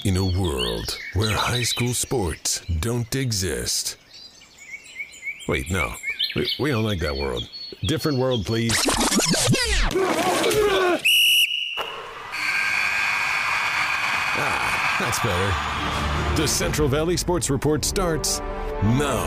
In a world where high school sports don't exist. Wait, no. We don't like that world. Different world, please. That's better. The Central Valley Sports Report starts now.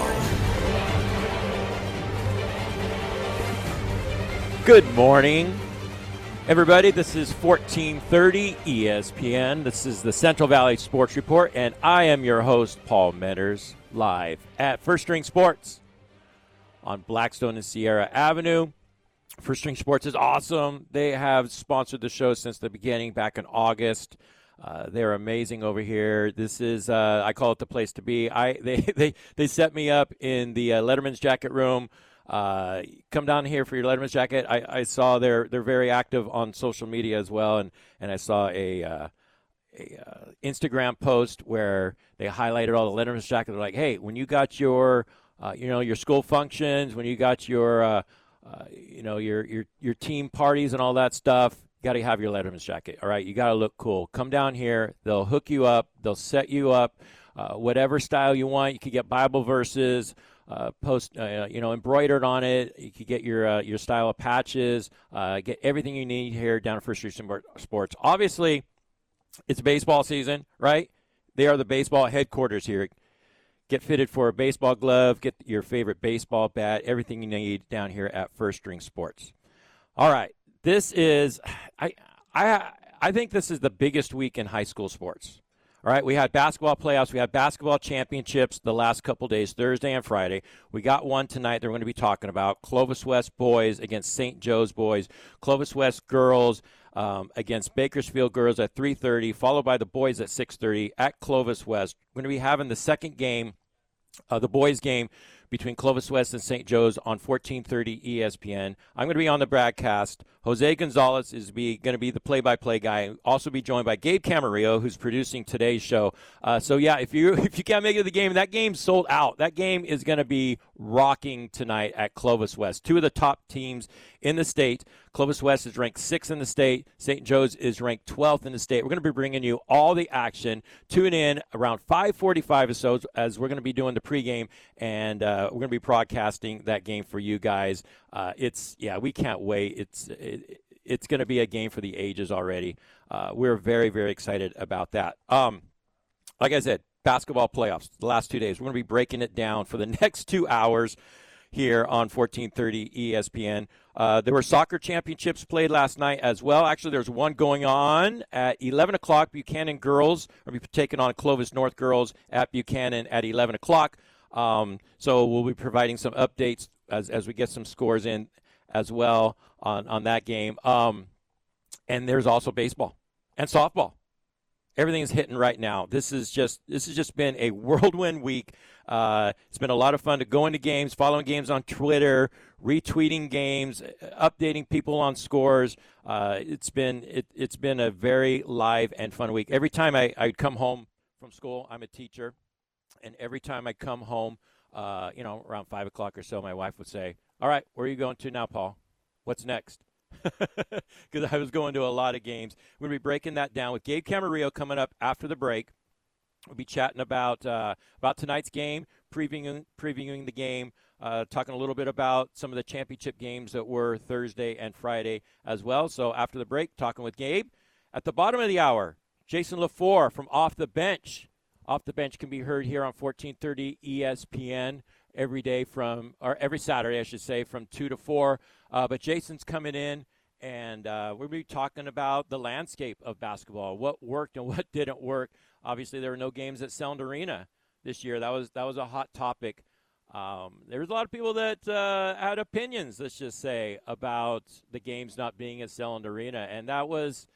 Good morning, everybody. This is 1430 ESPN. This is the Central Valley Sports Report, and I am your host, Paul Metters, live at First String Sports on Blackstone and Sierra Avenue. First String Sports is awesome. They have sponsored the show since the beginning back in August. They're amazing over here. This is, I call it the place to be. They set me up in the Letterman's Jacket room. Come down here for your Letterman's Jacket. I saw they're very active on social media as well, and I saw a Instagram post where they highlighted all the Letterman's Jacket. They're like, hey, when you got your your school functions, when you got your your team parties and all that stuff, got to have your Letterman's Jacket. All right, you got to look cool. Come down here. They'll hook you up. They'll set you up, whatever style you want. You could get Bible verses, embroidered on it. You could get your style of patches. Get everything you need here down at First Street Sports. Obviously, it's baseball season, right? They are the baseball headquarters here. Get fitted for a baseball glove. Get your favorite baseball bat. Everything you need down here at First String Sports. All right. This is, I think this is the biggest week in high school sports. All right, we had basketball playoffs. We had basketball championships the last couple days, Thursday and Friday. We got one tonight that we're going to be talking about. Clovis West boys against St. Joe's boys. Clovis West girls against Bakersfield girls at 3:30, followed by the boys at 6:30 at Clovis West. We're going to be having the second game, the boys' game, between Clovis West and St. Joe's on 1430 ESPN. I'm going to be on the broadcast. Jose Gonzalez is going to be the play-by-play guy. Also be joined by Gabe Camarillo, who's producing today's show. If you can't make it to the game, that game's sold out. That game is going to be rocking tonight at Clovis West. Two of the top teams in the state. Clovis West is ranked 6th in the state. St. Joe's is ranked 12th in the state. We're going to be bringing you all the action. Tune in around 5:45 or so as we're going to be doing the pregame, and we're going to be broadcasting that game for you guys. We can't wait. It's going to be a game for the ages already. We're very, very excited about that. Like I said, basketball playoffs, the last 2 days. We're going to be breaking it down for the next 2 hours here on 1430 ESPN. There were soccer championships played last night as well. Actually, there's one going on at 11 o'clock. Buchanan girls are taking on Clovis North girls at Buchanan at 11 o'clock. So we'll be providing some updates as we get some scores in as well on that game. And there's also baseball and softball. Everything is hitting right now. This has just been a whirlwind week. It's been a lot of fun to go into games, following games on Twitter, retweeting games, updating people on scores. It's been a very live and fun week. Every time I come home from school, I'm a teacher, and every time I come home, around 5 o'clock or so, my wife would say, "All right, where are you going to now, Paul? What's next?" Because I was going to a lot of games. We're going to be breaking that down with Gabe Camarillo coming up after the break. We'll be chatting about tonight's game, previewing the game, talking a little bit about some of the championship games that were Thursday and Friday as well. So after the break, talking with Gabe. At the bottom of the hour, Jason LaFleur from Off the Bench. Off the Bench can be heard here on 1430 ESPN every Saturday, I should say, from 2 to 4. But Jason's coming in, and we're going to be talking about the landscape of basketball, what worked and what didn't work. Obviously, there were no games at Selland Arena this year. That was a hot topic. There was a lot of people that had opinions, let's just say, about the games not being at Selland Arena. And that was,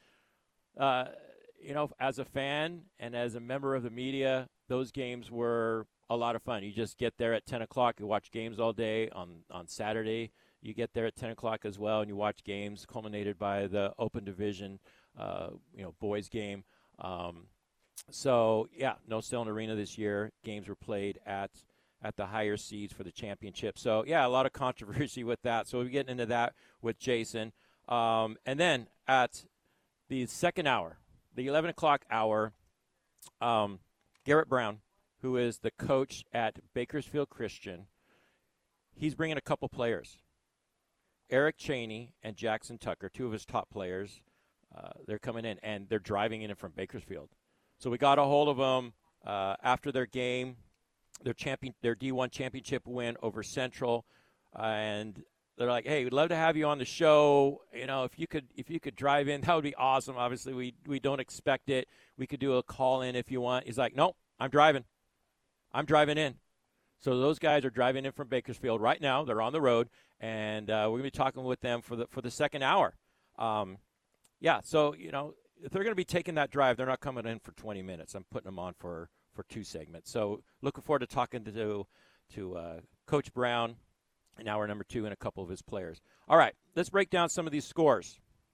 as a fan and as a member of the media, those games were a lot of fun. You just get there at 10 o'clock. You watch games all day. On Saturday, you get there at 10 o'clock as well, and you watch games culminated by the Open Division, boys game. No Selland Arena this year. Games were played at the higher seeds for the championship. So, a lot of controversy with that. So we'll be getting into that with Jason. And then at the second hour, the 11 o'clock hour, Garrett Brown, who is the coach at Bakersfield Christian, he's bringing a couple players. Eric Cheney and Jackson Tucker, two of his top players, they're coming in, and they're driving in from Bakersfield. So we got a hold of them after their game, their D1 championship win over Central, and they're like, "Hey, we'd love to have you on the show. You know, if you could drive in, that would be awesome. Obviously, we don't expect it. We could do a call in if you want." He's like, "Nope, I'm driving in." So those guys are driving in from Bakersfield right now. They're on the road, and we're going to be talking with them for the second hour. So, you know, if they're going to be taking that drive, they're not coming in for 20 minutes. I'm putting them on for 2 segments. So looking forward to talking to Coach Brown in hour number 2 and a couple of his players. All right, let's break down some of these scores.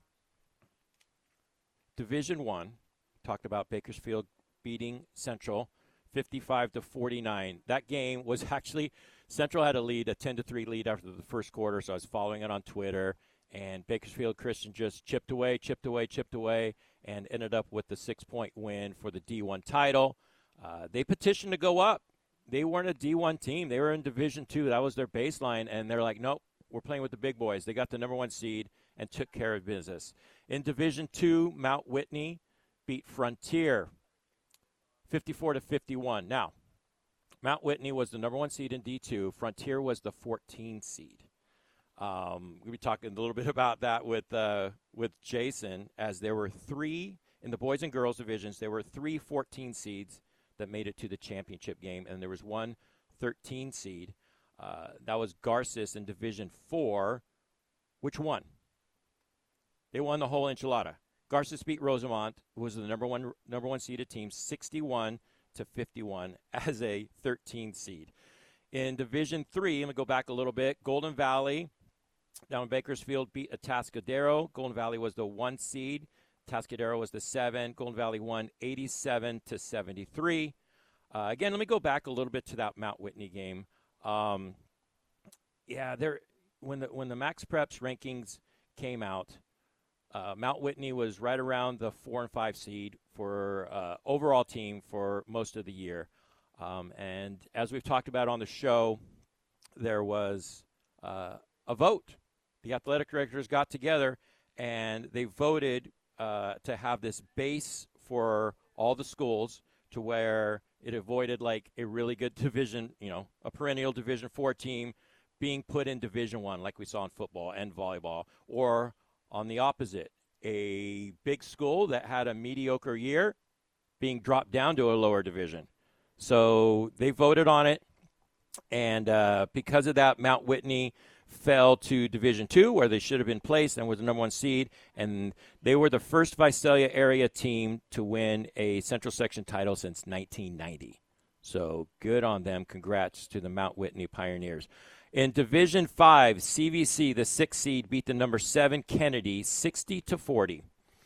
Division 1, talked about Bakersfield beating Central 55-49. That game was actually, Central had a 10-3 lead after the first quarter, so I was following it on Twitter, and Bakersfield Christian just chipped away, and ended up with the 6-point win for the D1 title. They petitioned to go up. They weren't a D1 team. They were in Division 2. That was their baseline, and they're like, nope, we're playing with the big boys. They got the number 1 seed and took care of business. In Division 2, Mount Whitney beat Frontier 54-51. Now, Mount Whitney was the number 1 seed in D2. Frontier was the 14 seed. We'll be talking a little bit about that with Jason, as there were 3 in the boys and girls divisions. There were 3 14 seeds that made it to the championship game, and there was 1 13 seed. That was Garces in Division 4, which won. They won the whole enchilada. Garces beat Rosemont, who was the number one seeded team, 61-51 as a 13 seed. In Division 3, I'm going to go back a little bit. Golden Valley down in Bakersfield beat Atascadero. Golden Valley was the 1 seed. Atascadero was the 7. Golden Valley won 87-73. Again, let me go back a little bit to that Mount Whitney game. When the Max Preps rankings came out, Mount Whitney was right around the 4 and 5 seed for overall team for most of the year. And as we've talked about on the show, there was a vote. The athletic directors got together and they voted to have this base for all the schools, to where it avoided like a really good division, a perennial Division 4 team being put in Division 1 like we saw in football and volleyball, or on the opposite, a big school that had a mediocre year being dropped down to a lower division. So they voted on it, and because of that, Mount Whitney fell to Division 2, where they should have been placed, and was the number 1 seed, and they were the first Visalia area team to win a Central Section title since 1990. So good on them. Congrats to the Mount Whitney Pioneers. In Division 5, CVC, the 6th seed, beat the number 7 Kennedy 60-40.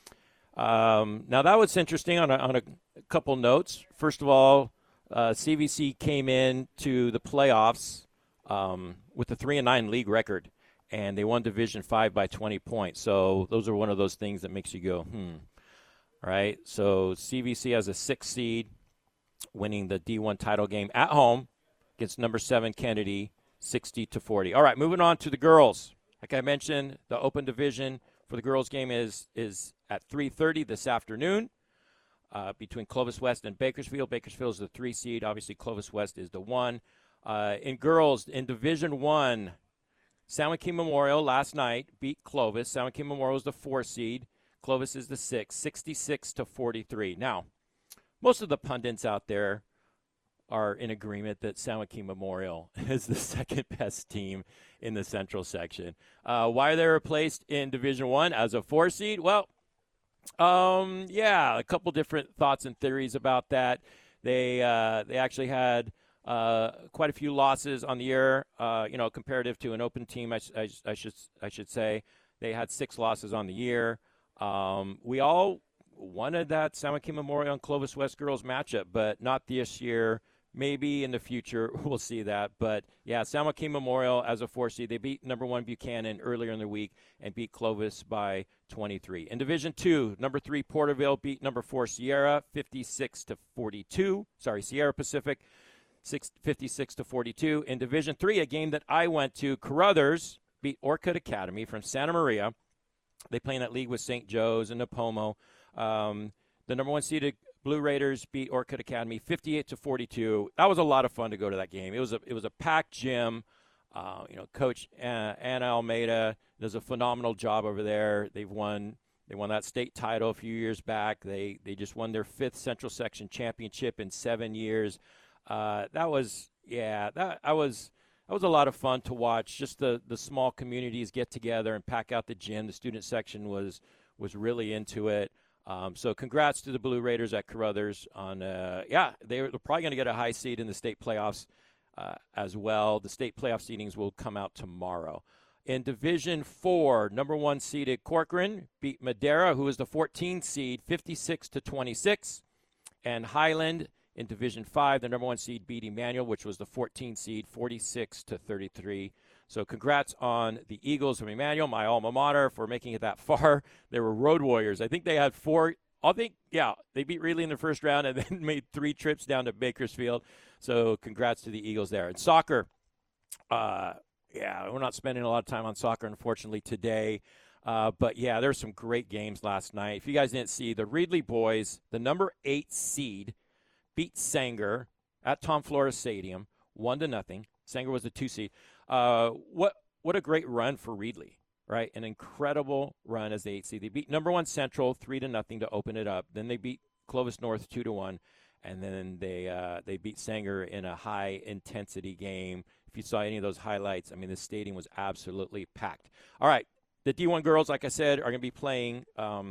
Now that was interesting on a couple notes. First of all, CVC came in to the playoffs with a 3-9 league record, and they won Division 5 by 20 points. So those are one of those things that makes you go, right? So CVC has a 6th seed, winning the D1 title game at home against number 7 Kennedy, 60-40. All right, moving on to the girls. Like I mentioned, the open division for the girls game is at 3:30 this afternoon between Clovis West and Bakersfield. Bakersfield is the 3 seed. Obviously, Clovis West is the 1. In girls, in Division 1, San Joaquin Memorial last night beat Clovis. San Joaquin Memorial is the 4 seed. Clovis is the 6, 66-43. Now, most of the pundits out there are in agreement that San Joaquin Memorial is the second best team in the Central Section. Why they were placed in Division 1 as a 4 seed? Well, a couple different thoughts and theories about that. They actually had quite a few losses on the year, comparative to an open team, I should say. They had 6 losses on the year. We all wanted that San Joaquin Memorial and Clovis West girls matchup, but not this year maybe in the future we'll see that. But, yeah, San Joaquin Memorial as a 4 seed. They beat number 1 Buchanan earlier in the week and beat Clovis by 23. In Division II, number 3 Porterville beat number 4 Sierra 56-42. Sorry, Sierra Pacific 56-42. In Division III, a game that I went to, Carruthers beat Orcutt Academy from Santa Maria. They play in that league with St. Joe's and Napomo. The number 1 seeded Blue Raiders beat Orcutt Academy 58-42. That was a lot of fun to go to that game. It was a packed gym. Coach Anna Almeida does a phenomenal job over there. They won that state title a few years back. They just won their 5th Central Section championship in 7 years. That was a lot of fun to watch. Just the small communities get together and pack out the gym. The student section was really into it. So congrats to the Blue Raiders at Carruthers on, they're probably going to get a high seed in the state playoffs as well. The state playoff seedings will come out tomorrow. In Division 4, number 1 seeded Corcoran beat Madera, who is the 14th seed, 56-26. And Highland in Division 5, the number 1 seed beat Emmanuel, which was the 14th seed, 46-33. So congrats on the Eagles of Emmanuel, my alma mater, for making it that far. They were road warriors. I think they had 4. They beat Reedley in the first round and then made 3 trips down to Bakersfield. So congrats to the Eagles there. And soccer, we're not spending a lot of time on soccer, unfortunately, today. But there's some great games last night. If you guys didn't see, the Reedley boys, the number 8 seed, beat Sanger at Tom Flores Stadium, 1-0. Sanger was the 2 seed. What a great run for Reedley, right? An incredible run as the 8 seed. They beat number 1 Central 3-0 to open it up. Then they beat Clovis North 2-1, and then they beat Sanger in a high intensity game. If you saw any of those highlights, I mean, the stadium was absolutely packed. All right, the D1 girls, like I said, are going to be playing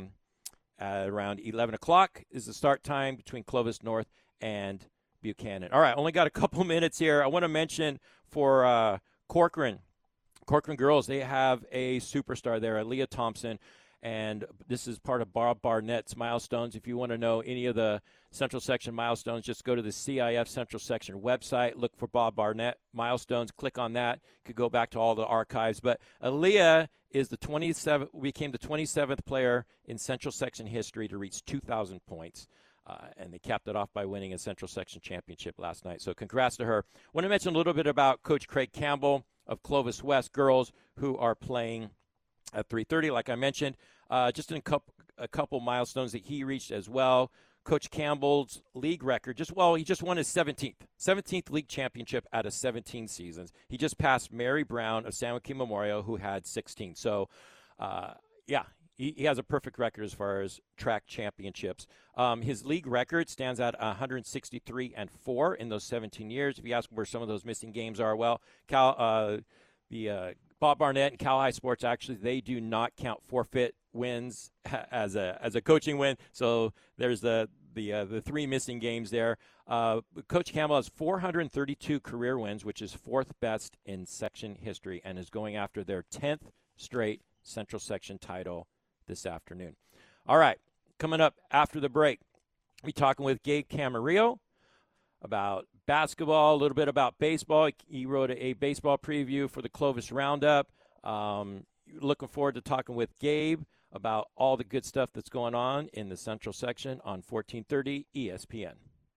at around 11 o'clock is the start time between Clovis North and Buchanan. All right, only got a couple minutes here. I want to mention for Corcoran girls, they have a superstar there, Aaliyah Thompson, and this is part of Bob Barnett's milestones. If you want to know any of the Central Section milestones, just go to the CIF Central Section website, look for Bob Barnett milestones, click on that. You could go back to all the archives. But Aaliyah is became the 27th player in Central Section history to reach 2,000 points. And they capped it off by winning a Central Section championship last night. So congrats to her. I want to mention a little bit about Coach Craig Campbell of Clovis West girls, who are playing at 3:30, like I mentioned. Just in a couple milestones that he reached as well. Coach Campbell's league record, he just won his 17th league championship out of 17 seasons. He just passed Mary Brown of San Joaquin Memorial, who had 16. So, he has a perfect record as far as track championships. His league record stands at 163-4 in those 17 years. If you ask where some of those missing games are, well, Bob Barnett and Cal High Sports, actually, they do not count forfeit wins as a coaching win. So there's the 3 missing games there. Coach Campbell has 432 career wins, which is 4th best in section history, and is going after their 10th straight Central Section title this afternoon. All right, coming up after the break, we'll be talking with Gabe Camarillo about basketball, a little bit about baseball. He wrote a baseball preview for the Clovis Roundup. Looking forward to talking with Gabe about all the good stuff that's going on in the Central Section on 1430 ESPN.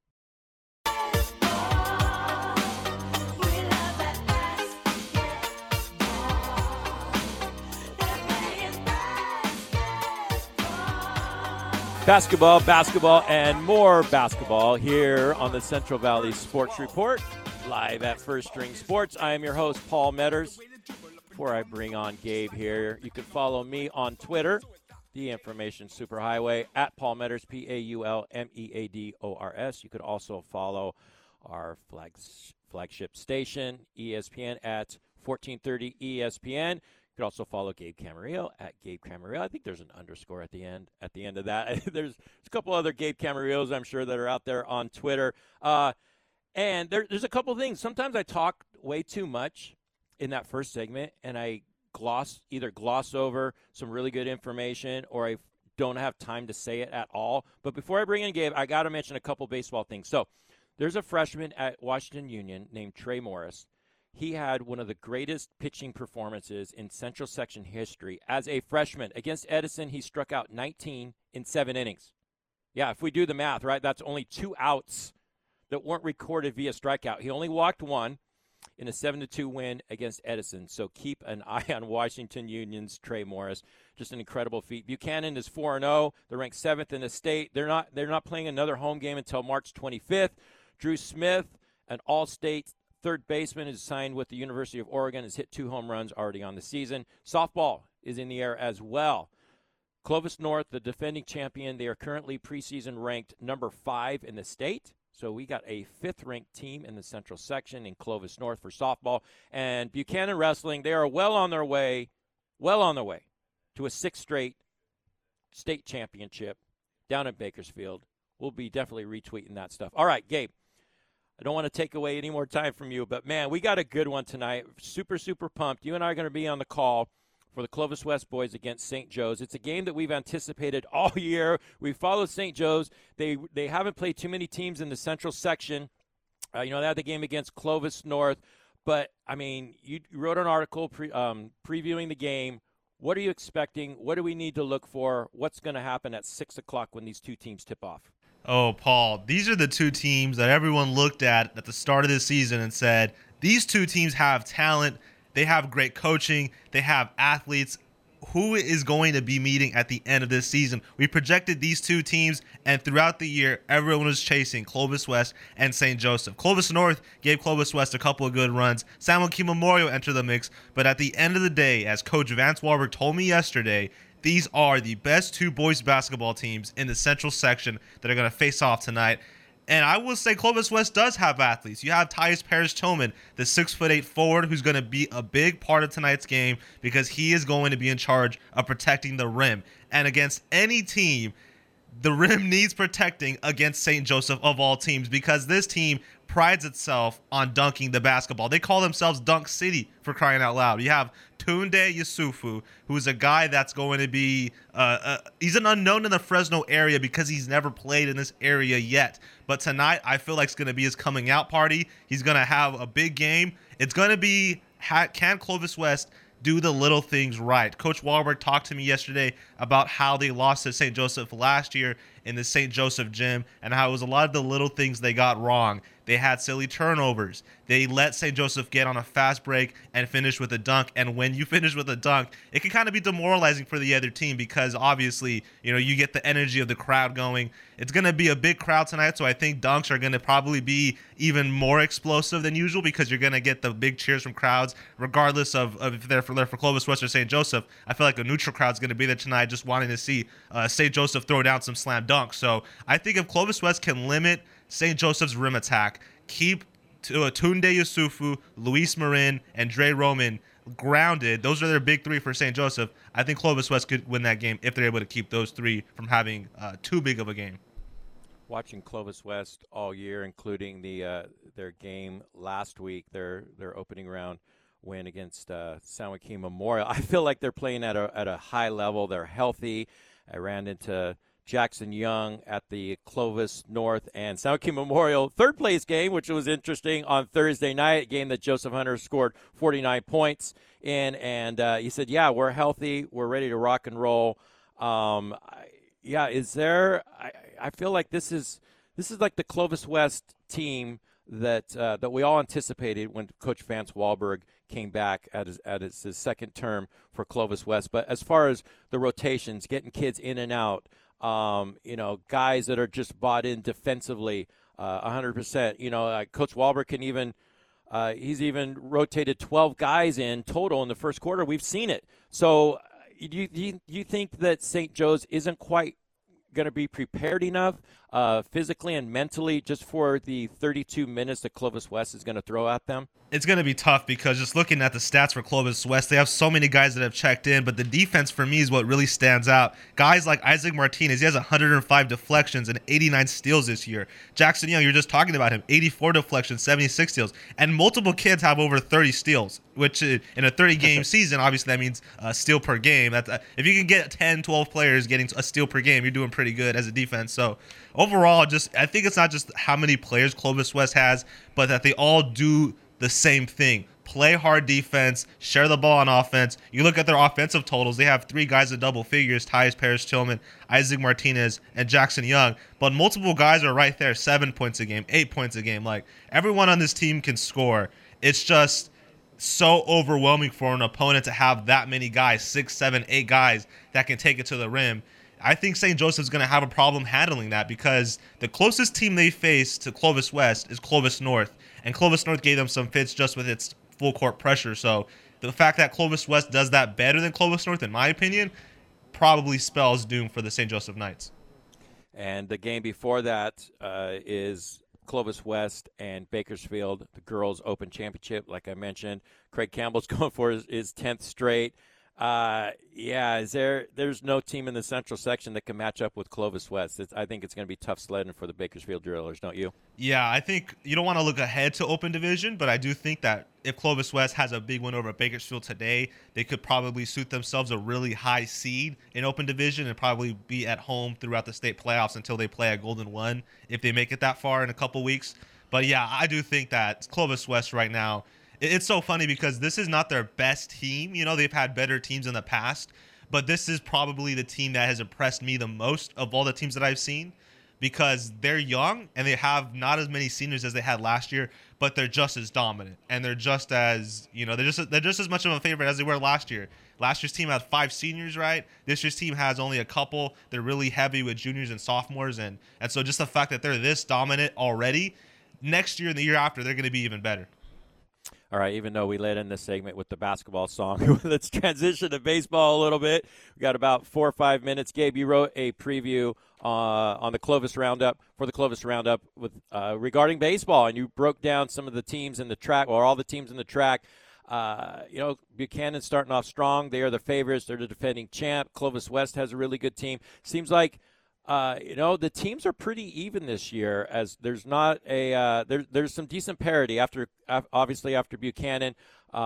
Basketball, and more basketball here on the Central Valley Sports Report, live at First String Sports. I am your host, Paul Metters. Before I bring on Gabe here, you can follow me on Twitter, the Information Superhighway, at Paul Metters, PaulMeadors. You could also follow our flagship station, ESPN, at 1430 ESPN. You can also follow Gabe Camarillo at Gabe Camarillo. I think there's an underscore at the end of that. There's a couple other Gabe Camarillos, I'm sure, that are out there on Twitter. And there's a couple things. Sometimes I talk way too much in that first segment, and I either gloss over some really good information, or I don't have time to say it at all. But before I bring in Gabe, I got to mention a couple baseball things. So There's a freshman at Washington Union named Trey Morris. He had one of the greatest pitching performances in Central Section history as a freshman. Against Edison, he struck out 19 in 7 innings. Yeah, if we do the math, right, that's only 2 outs that weren't recorded via strikeout. He only walked 1 in a 7-2 win against Edison. So keep an eye on Washington Union's Trey Morris. Just an incredible feat. Buchanan is 4-0. They're ranked 7th in the state. They're not playing another home game until March 25th. Drew Smith, an all-state third baseman, is signed with the University of Oregon, has hit 2 home runs already on the season. Softball is in the air as well. Clovis North, the defending champion, they are currently preseason ranked number 5 in the state. So we got a 5th-ranked team in the Central Section in Clovis North for softball. And Buchanan Wrestling, they are well on their way to a 6th straight state championship down in Bakersfield. We'll be definitely retweeting that stuff. All right, Gabe, I don't want to take away any more time from you, but, man, we got a good one tonight. Super, super pumped. You and I are going to be on the call for the Clovis West boys against St. Joe's. It's a game that we've anticipated all year. We followed St. Joe's. They haven't played too many teams in the Central Section. They had the game against Clovis North. But, I mean, you wrote an article previewing the game. What are you expecting? What do we need to look for? What's going to happen at 6 o'clock when these 2 teams tip off? Oh, Paul, these are the 2 teams that everyone looked at the start of the season and said, these 2 teams have talent. They have great coaching. They have athletes. Who is going to be meeting at the end of this season? We projected these 2 teams, and throughout the year, everyone was chasing Clovis West and St. Joseph. Clovis North gave Clovis West a couple of good runs. San Joaquin Memorial entered the mix, but at the end of the day, as Coach Vance Warburg told me yesterday, these are the best 2 boys basketball teams in the Central Section that are going to face off tonight. And I will say Clovis West does have athletes. You have Tyus Parrish-Tillman, the 6'8" forward, who's going to be a big part of tonight's game because he is going to be in charge of protecting the rim. And against any team, the rim needs protecting against St. Joseph of all teams because this team prides itself on dunking the basketball. They call themselves Dunk City, for crying out loud. You have Tunde Yusufu, who's a guy that's going to be he's an unknown in the Fresno area because he's never played in this area yet. But tonight, I feel like it's going to be his coming out party. He's going to have a big game. It's going to be, can Clovis West do the little things right? Coach Wahlberg talked to me yesterday about how they lost to St. Joseph last year in the St. Joseph gym and how it was a lot of the little things they got wrong. They had silly turnovers. They let St. Joseph get on a fast break and finish with a dunk. And when you finish with a dunk, it can kind of be demoralizing for the other team because obviously, you get the energy of the crowd going. It's going to be a big crowd tonight, so I think dunks are going to probably be even more explosive than usual because you're going to get the big cheers from crowds, regardless of if they're for Clovis West or St. Joseph. I feel like a neutral crowd's going to be there tonight just wanting to see St. Joseph throw down some slam dunks. So I think if Clovis West can limit St. Joseph's rim attack, keep Tunde Yusufu, Luis Marin, and Dre Roman grounded, those are their big 3 for St. Joseph, I think Clovis West could win that game if they're able to keep those 3 from having too big of a game. Watching Clovis West all year, including their game last week, their opening round win against San Joaquin Memorial, I feel like they're playing at a high level. They're healthy. I ran into Jackson Young at the Clovis North and San Joaquin Memorial third place game, which was interesting on Thursday night, a game that Joseph Hunter scored 49 points in. And he said, yeah, we're healthy. We're ready to rock and roll. Is there – I feel like this is like the Clovis West team that we all anticipated when Coach Vance Wahlberg came back at his second term for Clovis West. But as far as the rotations, getting kids in and out, guys that are just bought in defensively 100%. Coach Wahlberg can even he's even rotated 12 guys in total in the first quarter. We've seen it. So do you think that St. Joe's isn't quite going to be prepared enough physically and mentally just for the 32 minutes that Clovis West is going to throw at them? It's going to be tough because just looking at the stats for Clovis West, they have so many guys that have checked in, but the defense for me is what really stands out. Guys like Isaac Martinez, he has 105 deflections and 89 steals this year. Jackson Young, you're just talking about him, 84 deflections, 76 steals. And multiple kids have over 30 steals, which in a 30-game season, obviously that means a steal per game. If you can get 10, 12 players getting a steal per game, you're doing pretty good as a defense. So overall, I think it's not just how many players Clovis West has, but that they all do the same thing. Play hard defense, share the ball on offense. You look at their offensive totals, they have 3 guys in double figures: Tyus Parrish Tillman, Isaac Martinez, and Jackson Young. But multiple guys are right there, 7 points a game, 8 points a game. Like, everyone on this team can score. It's just so overwhelming for an opponent to have that many guys, 6, 7, 8 guys that can take it to the rim. I think St. Joseph's going to have a problem handling that, because the closest team they face to Clovis West is Clovis North, and Clovis North gave them some fits just with its full court pressure. So the fact that Clovis West does that better than Clovis North, in my opinion, probably spells doom for the St. Joseph Knights. And the game before that is Clovis West and Bakersfield, the girls' Open Championship. Like I mentioned, Craig Campbell's going for his 10th straight. There's no team in the Central section that can match up with Clovis West. I think it's going to be tough sledding for the Bakersfield Drillers, don't you? Yeah, I think you don't want to look ahead to Open Division, but I do think that if Clovis West has a big win over Bakersfield today, they could probably suit themselves a really high seed in Open Division and probably be at home throughout the state playoffs until they play a Golden One, if they make it that far in a couple weeks. But yeah, I do think that Clovis West right now, it's so funny because this is not their best team. You know, they've had better teams in the past, but this is probably the team that has impressed me the most of all the teams that I've seen, because they're young and they have not as many seniors as they had last year, but they're just as dominant, and they're just as, they're just as much of a favorite as they were last year. Last year's team had 5 seniors, right? This year's team has only a couple. They're really heavy with juniors and sophomores, and so just the fact that they're this dominant already, next year and the year after, they're going to be even better. All right, even though we led in this segment with the basketball song, let's transition to baseball a little bit. We got about 4 or 5 minutes. Gabe, you wrote a preview on the Clovis Roundup, with regarding baseball, and you broke down some of the teams in the track, or all the teams in the track. Buchanan's starting off strong. They are the favorites. They're the defending champ. Clovis West has a really good team. Seems like the teams are pretty even this year, as there's not there's some decent parity after Buchanan,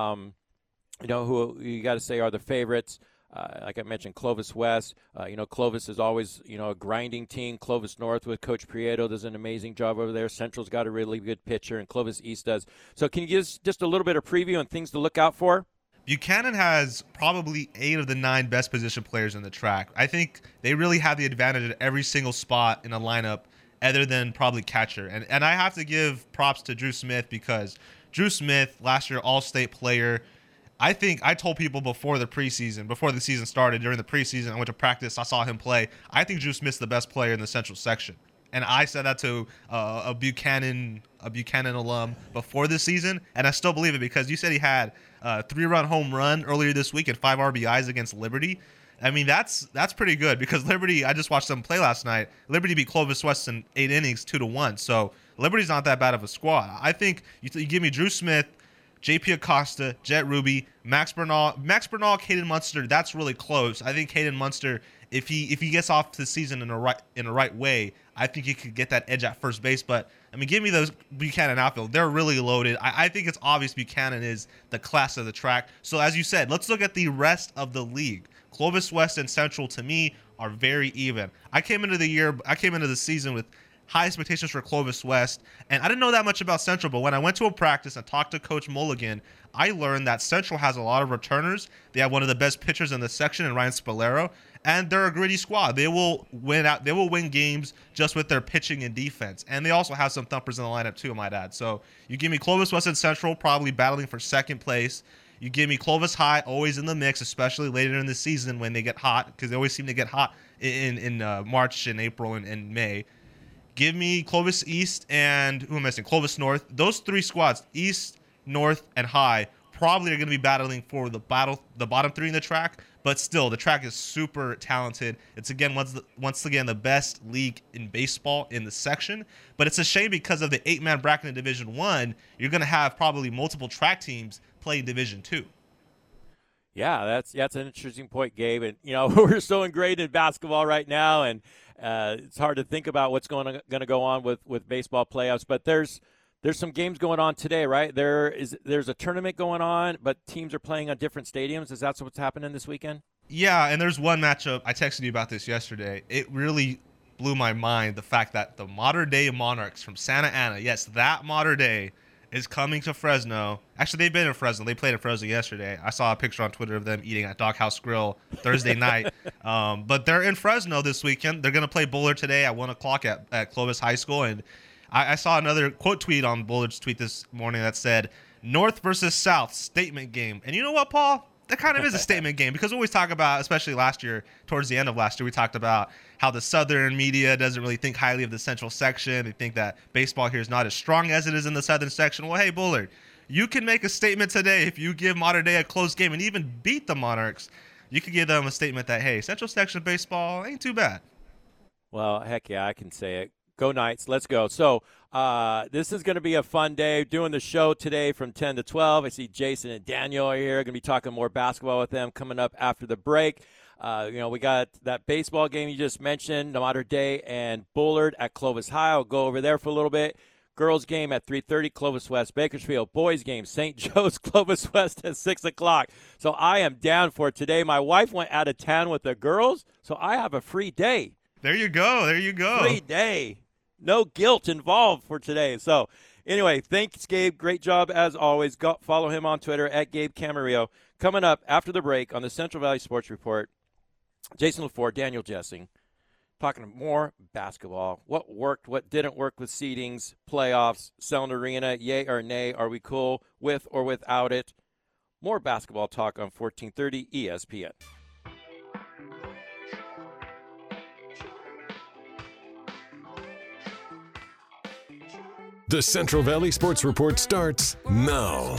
who you got to say are the favorites. Like I mentioned, Clovis West, Clovis is always, a grinding team. Clovis North with Coach Prieto does an amazing job over there. Central's got a really good pitcher, and Clovis East does. So can you give us just a little bit of preview and things to look out for? Buchanan has probably 8 of the 9 best position players in the track. I think they really have the advantage at every single spot in a lineup, other than probably catcher. And I have to give props to Drew Smith, because Drew Smith, last year All-State player, I think I told people before the season started, during the preseason, I went to practice, I saw him play. I think Drew Smith's the best player in the Central section. And I said that to a Buchanan alum before the season, and I still believe it, because you said he had a 3-run home run earlier this week and 5 RBIs against Liberty. I mean, that's pretty good, because Liberty, I just watched them play last night. Liberty beat Clovis West in 8 innings, 2-1. So Liberty's not that bad of a squad. I think you give me Drew Smith, JP Acosta, Jet Ruby, Max Bernal, Caden Munster. That's really close. I think Caden Munster, if he gets off the season in the right way, I think he could get that edge at first base. But I mean, give me those Buchanan outfield. They're really loaded. I think it's obvious Buchanan is the class of the track. So as you said, let's look at the rest of the league. Clovis West and Central, to me, are very even. I came into the season with high expectations for Clovis West, and I didn't know that much about Central, but when I went to a practice and talked to Coach Mulligan, I learned that Central has a lot of returners. They have one of the best pitchers in the section in Ryan Spalero, and they're a gritty squad. They will win games just with their pitching and defense, and they also have some thumpers in the lineup too, I might add. So you give me Clovis West and Central probably battling for second place. You give me Clovis High always in the mix, especially later in the season when they get hot, because they always seem to get hot in March and April and May. Give me Clovis East and who am I missing? Clovis North. Those 3 squads, East, North, and High, probably are going to be battling for the bottom 3 in the track. But still, the track is super talented. It's once again the best league in baseball in the section. But it's a shame, because of the 8-man bracket in Division 1, you're going to have probably multiple track teams playing Division 2. Yeah, that's an interesting point, Gabe. And we're so ingrained in basketball right now, and it's hard to think about what's going to go on with baseball playoffs. But there's some games going on today, right? There's a tournament going on, but teams are playing on different stadiums. Is that what's happening this weekend? Yeah, and there's one matchup. I texted you about this yesterday. It really blew my mind, the fact that the Modern Day Monarchs from Santa Ana, yes, that Modern Day, is coming to Fresno. Actually, they've been in Fresno. They played in Fresno yesterday. I saw a picture on Twitter of them eating at Doghouse Grill Thursday night. But they're in Fresno this weekend. They're going to play Bullard today at 1 o'clock at Clovis High School. And I saw another quote tweet on Bullard's tweet this morning that said, North versus South statement game. And you know what, Paul? That kind of is a statement game, because we always talk about, especially last year, towards the end of last year, we talked about how the Southern media doesn't really think highly of the Central section. They think that baseball here is not as strong as it is in the Southern section. Well, hey, Bullard, you can make a statement today if you give Modern Day a close game and even beat the Monarchs. You can give them a statement that, hey, Central section baseball ain't too bad. Well, heck yeah, I can say it. Go Knights. Let's go. So this is going to be a fun day. Doing the show today from 10 to 12. I see Jason and Daniel are here. Going to be talking more basketball with them coming up after the break. We got that baseball game you just mentioned, Modern Day and Bullard at Clovis High. I'll go over there for a little bit. Girls game at 3:30, Clovis West, Bakersfield. Boys game, St. Joe's, Clovis West at 6 o'clock. So I am down for it today. My wife went out of town with the girls, so I have a free day. There you go. There you go. Free day. No guilt involved for today. So, anyway, thanks, Gabe. Great job, as always. Follow him on Twitter, at Gabe Camarillo. Coming up after the break on the Central Valley Sports Report, Jason LaFleur, Daniel Jessing, talking more basketball. What worked, what didn't work with seedings, playoffs, Selland Arena, yay or nay, are we cool with or without it? More basketball talk on 1430 ESPN. The Central Valley Sports Report starts now.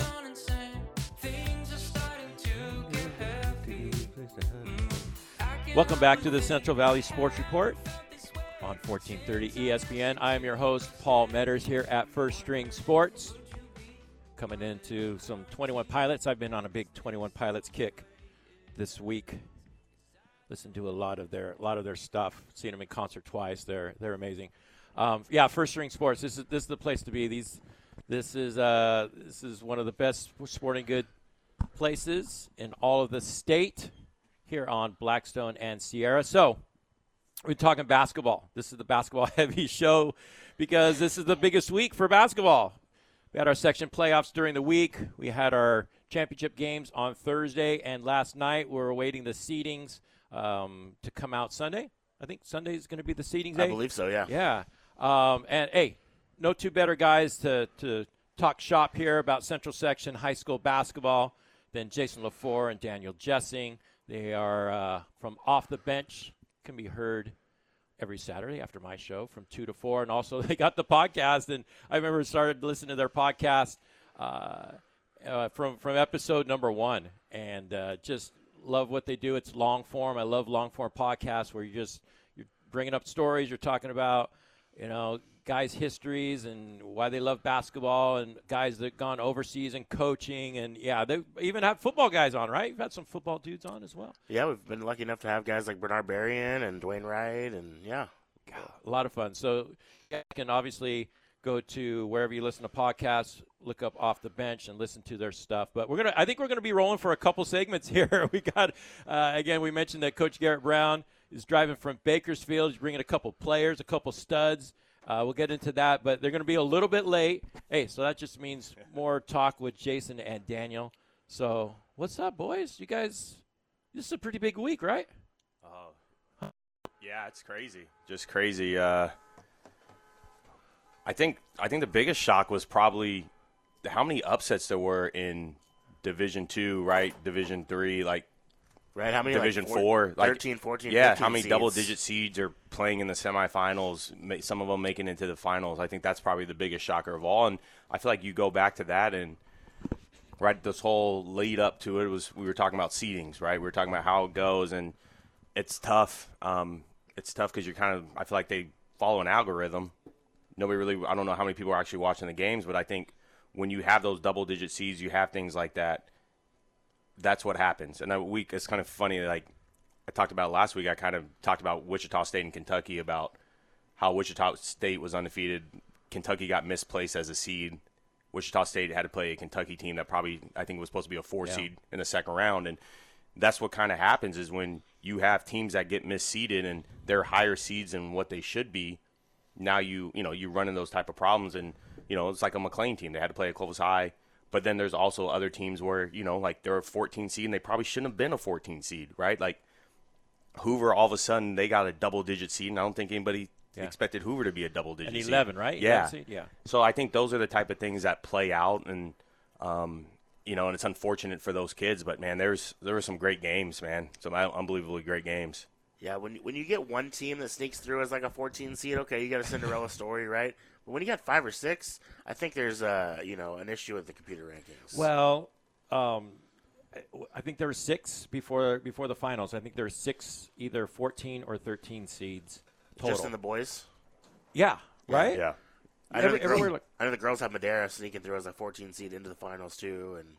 Welcome back to the Central Valley Sports Report on 1430 ESPN. I am your host, Paul Metters, here at First String Sports. Coming into some 21 Pilots. I've been on a big 21 Pilots kick this week. Listened to a lot of their stuff. Seen them in concert twice. They're amazing. First String Sports. This is the place to be. This is one of the best sporting good places in all of the state here on Blackstone and Sierra. So we're talking basketball. This is the basketball heavy show because this is the biggest week for basketball. We had our section playoffs during the week. We had our championship games on Thursday, and last night we're awaiting the seedings to come out Sunday. I think Sunday is going to be the seedings day. I believe so, yeah. Yeah. And, hey, no two better guys to talk shop here about Central Section high school basketball than Jason LaFleur and Daniel Jessing. They are from Off the Bench, can be heard every Saturday after my show from 2 to 4. And also they got the podcast, and I remember started listening to their podcast from episode number 1, and just love what they do. It's long form. I love long form podcasts where you're bringing up stories. You're talking about, guys' histories and why they love basketball, and guys that gone overseas and coaching. And, yeah, they even have football guys on, right? You've had some football dudes on as well. Yeah, we've been lucky enough to have guys like Bernard Berrien and Dwayne Wright, and, yeah. God, a lot of fun. So you can obviously go to wherever you listen to podcasts, look up Off the Bench and listen to their stuff. But I think we're going to be rolling for a couple segments here. We got, again, we mentioned that Coach Garrett Brown is driving from Bakersfield. He's bringing a couple players, a couple studs. We'll get into that, but they're going to be a little bit late. Hey, so that just means more talk with Jason and Daniel. So what's up, boys? You guys, this is a pretty big week, right? Yeah, it's crazy. Just crazy. I think the biggest shock was probably how many upsets there were in Division 2, right? Division 3, like right, how many Division 4, like 13, 14, yeah, 15 how many seeds. double-digit seeds are playing in the semifinals, some of them making it into the finals. I think that's probably the biggest shocker of all, and I feel like you go back to that and right, this whole lead up to it was we were talking about seedings, right? We were talking about how it goes, and it's tough. It's tough because I feel like they follow an algorithm. Nobody really, I don't know how many people are actually watching the games, but I think when you have those double-digit seeds, you have things like that, that's what happens. And that week, it's kind of funny, like I talked about last week, I kind of talked about Wichita State and Kentucky, about how Wichita State was undefeated. Kentucky got misplaced as a seed. Wichita State had to play a Kentucky team that probably, I think, was supposed to be a 4 seed in the second round. And that's what kind of happens is when you have teams that get misseeded and they're higher seeds than what they should be. Now you run in those type of problems, and it's like a McLean team. They had to play at Clovis High, but then there's also other teams where like they're a 14 seed and they probably shouldn't have been a 14 seed, right? Like Hoover, all of a sudden they got a double-digit seed, and I don't think anybody expected Hoover to be a double-digit seed. 11, right? Yeah. Yeah. So I think those are the type of things that play out, and and it's unfortunate for those kids. But man, there were some great games, man. Some unbelievably great games. Yeah, when you get one team that sneaks through as like a 14 seed, okay, you got a Cinderella story, right? But when you got 5 or 6, I think there's an issue with the computer rankings. Well, I think there were 6 before the finals. I think there were 6, either 14 or 13 seeds total. Just in the boys? Yeah, right? Yeah. I know the girls have Madera sneaking through as a 14 seed into the finals too. And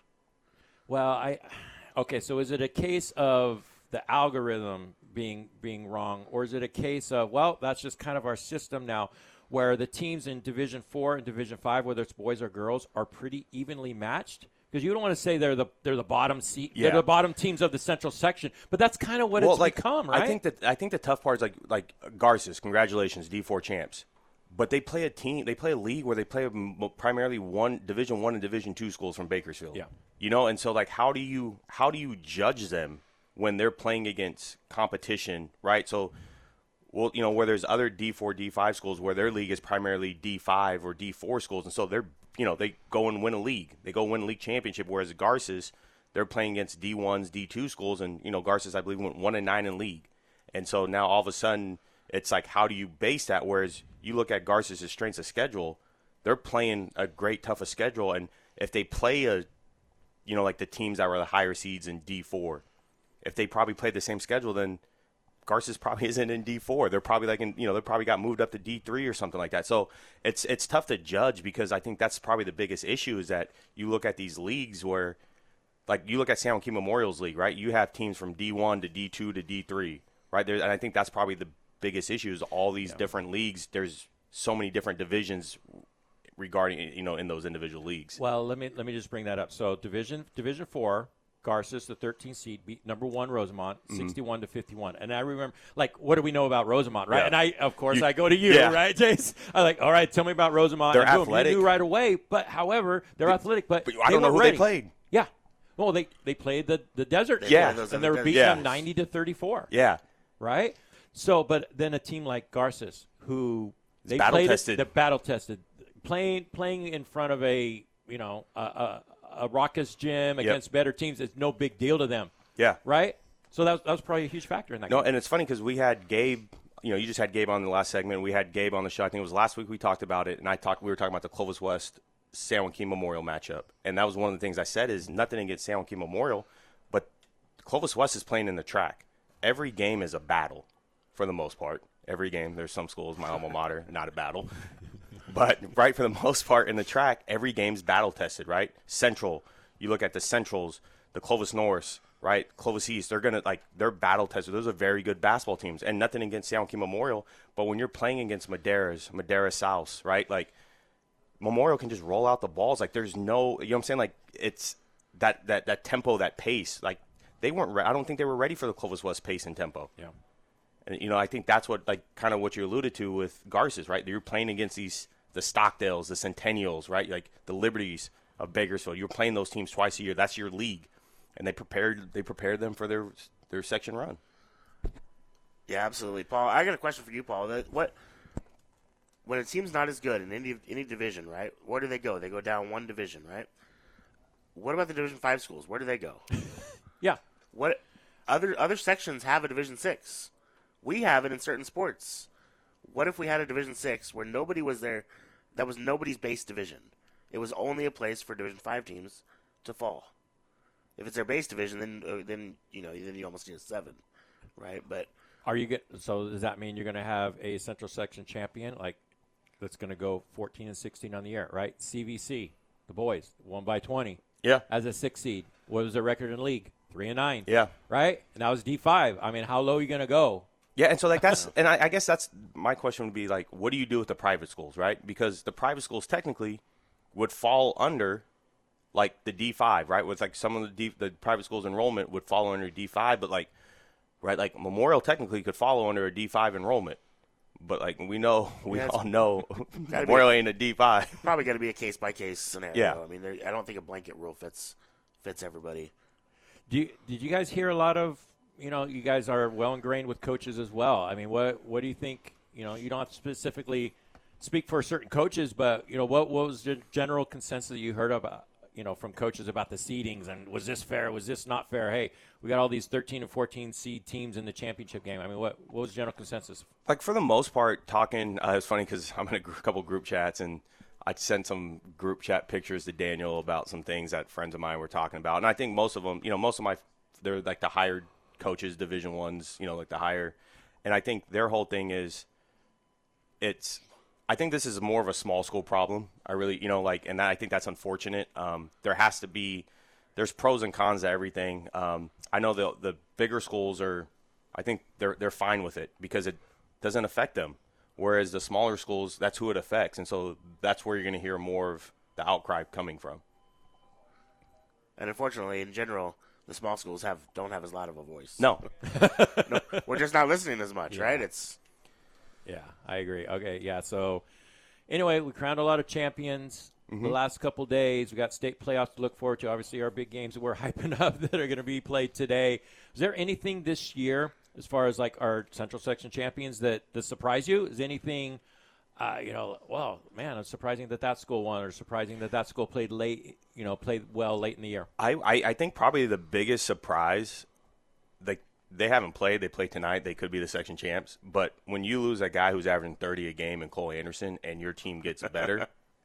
Well, okay, so is it a case of the algorithm being wrong, or is it a case of, well, that's just kind of our system now, where the teams in Division 4 and Division 5, whether it's boys or girls, are pretty evenly matched? Because you don't want to say they're the bottom seat, they're the bottom teams of the Central section, but that's kind of what it's become, right? I think the tough part is like Garces. Congratulations, D4 champs. But they play a league where they play primarily Division 1 and Division 2 schools from Bakersfield. Yeah. And so like how do you judge them when they're playing against competition, right? So, well, where there's other D4, D5 schools where their league is primarily D5 or D4 schools, and so they're they go and win a league. They go win a league championship, whereas Garces, they're playing against D1s, D2 schools, and Garces, I believe, went 1-9 in league. And so now all of a sudden it's like, how do you base that? Whereas you look at Garces' strengths of schedule, they're playing a great, tough schedule, and if they play like the teams that were the higher seeds in D4, if they probably played the same schedule, then Garces probably isn't in D4. They're probably like they probably got moved up to D3 or something like that. So it's tough to judge, because I think that's probably the biggest issue is that you look at these leagues where, like you look at San Joaquin Memorial's league, right? You have teams from D1 to D2 to D3, right? And I think that's probably the biggest issue is all these different leagues. There's so many different divisions regarding in those individual leagues. Well, let me just bring that up. So Division 4. Garces, the 13th seed, beat number 1 Rosemont, 61-51. And I remember, like, what do we know about Rosemont, right? Yeah. And I go to you, right, Jace? I'm like, all right, tell me about Rosemont. They're and boom, athletic. you knew right away. But, however, they're athletic. But I don't know who ready. they played. Yeah. Well, they played the desert. And they were beating them 90-34. Yeah. Right? So, but then a team like Garces, who they battle tested, playing in front of a raucous gym against better teams is no big deal to them. Yeah. Right? So that was probably a huge factor in that game. And it's funny because we had Gabe, you just had Gabe on the last segment. We had Gabe on the show. I think it was last week we talked about it, and we were talking about the Clovis West San Joaquin Memorial matchup. And that was one of the things I said is nothing against San Joaquin Memorial, but Clovis West is playing in the track. Every game is a battle for the most part. Every game. There's some schools, my alma mater, not a battle. But, right, for the most part in the track, every game's battle-tested, right? Central, you look at the Centrals, the Clovis North, right? Clovis East, they're battle-tested. Those are very good basketball teams. And nothing against San Joaquin Memorial, but when you're playing against Madera South, right? Like, Memorial can just roll out the balls. Like, there's no, you know what I'm saying? Like, it's that tempo, that pace. Like, they weren't, I don't think they were ready for the Clovis West pace and tempo. Yeah. And, I think that's what, like, kind of what you alluded to with Garces, right? You're playing against the Stockdales, the Centennials, right? Like the Liberties of Bakersfield. You're playing those teams twice a year. That's your league, and they prepared them for their section run. Yeah, absolutely, Paul. I got a question for you, Paul. When a team's not as good in any division, right? Where do they go? They go down one division, right? What about the Division 5 schools? Where do they go? Yeah. What other sections have a Division 6? We have it in certain sports. What if we had a Division 6 where nobody was there? That was nobody's base division. It was only a place for Division 5 teams to fall. If it's their base division, then you almost need a 7, right? But so does that mean you're going to have a Central Section champion that's going to go 14-16 on the year, right? CVC, the boys, won by 20. Yeah. As a 6 seed, what was their record in league? 3-9. Yeah. Right. And that was D5. I mean, how low are you going to go? Yeah, and so that's and I guess that's my question would be like, what do you do with the private schools, right? Because the private schools technically would fall under like the D5, right? With like some of the private schools enrollment would fall under D5, but like right? Like Memorial technically could follow under a D5 enrollment, but like we all know Memorial ain't a D5. Probably got to be a case by case scenario. Yeah. I mean, I don't think a blanket rule fits everybody. Did you guys hear a lot of, you guys are well ingrained with coaches as well. I mean, what do you think, you don't have to specifically speak for certain coaches, but, what was the general consensus that you heard about, from coaches about the seedings, and was this fair? Was this not fair? Hey, we got all these 13 and 14 seed teams in the championship game. I mean, what was the general consensus? Like for the most part, talking, it's funny because I'm in a couple group chats, and I sent some group chat pictures to Daniel about some things that friends of mine were talking about. And I think most of them, they're like the hired coaches, Division Ones, like the higher. And I think their whole thing is I think this is more of a small school problem. I really, and I think that's unfortunate. There's pros and cons to everything. I know the bigger schools I think they're fine with it because it doesn't affect them. Whereas the smaller schools, that's who it affects. And so that's where you're going to hear more of the outcry coming from. And unfortunately, in general, the small schools don't have as loud of a voice. No. No, we're just not listening as much, right? Yeah, I agree. Okay, yeah. So anyway, we crowned a lot of champions the last couple days. We got state playoffs to look forward to. Obviously, our big games that we're hyping up that are going to be played today. Is there anything this year as far as like our Central Section champions that surprised you? Is anything, well, man, it's surprising that school won, or surprising that school played late, played well late in the year? I think probably the biggest surprise, like they haven't played. They play tonight. They could be the section champs. But when you lose a guy who's averaging 30 a game in Cole Anderson and your team gets better,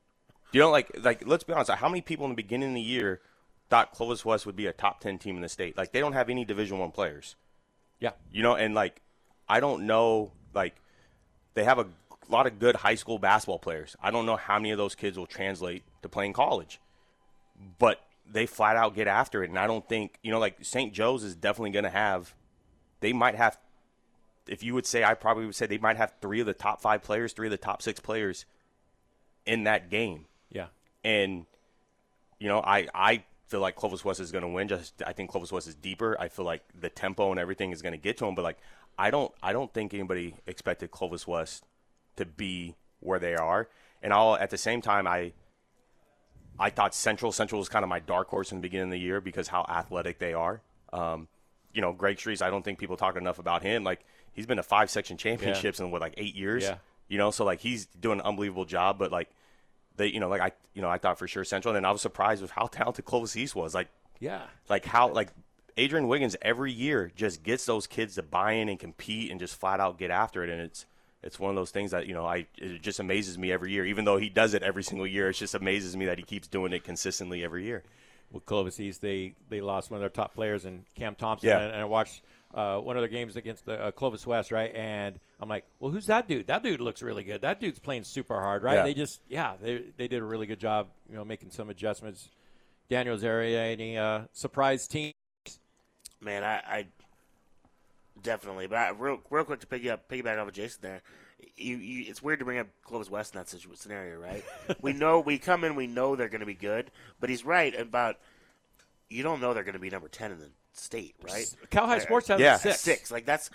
let's be honest. How many people in the beginning of the year thought Clovis West would be a top 10 team in the state? Like, they don't have any Division I players. Yeah. And like, I don't know, like, they have a lot of good high school basketball players. I don't know how many of those kids will translate to playing college. But they flat out get after it. And I don't think, like St. Joe's is definitely going to have, they might have, if you would say, I probably would say they might have 3 of the top 5 players, 3 of the top 6 players in that game. Yeah. And, I feel like Clovis West is going to win. I think Clovis West is deeper. I feel like the tempo and everything is going to get to them. But, like, I don't think anybody expected Clovis West to be where they are. And at the same time, I thought Central was kind of my dark horse in the beginning of the year because how athletic they are. Greg Streets, I don't think people talk enough about him. Like, he's been to 5 section championships in 8 years. Yeah. So like he's doing an unbelievable job. But like I thought for sure Central, and then I was surprised with how talented Clovis East was. Like, yeah, like how like Adrian Wiggins every year just gets those kids to buy in and compete and just flat out get after it. And it's one of those things that, it just amazes me every year. Even though he does it every single year, it just amazes me that he keeps doing it consistently every year. Well, Clovis East, they lost one of their top players in Cam Thompson, Yeah. and I watched one of their games against the Clovis West, right? And I'm like, well, who's that dude? That dude looks really good. That dude's playing super hard, right? Yeah. They did a really good job, making some adjustments. Daniel's area, any surprise teams? Man, I definitely. But real quick to piggyback off of Jason there, it's weird to bring up Clovis West in that scenario, right? we come in, we know they're going to be good, but he's right about you don't know they're going to be number 10 in the state, right? Cal High Sports has 6. Like that's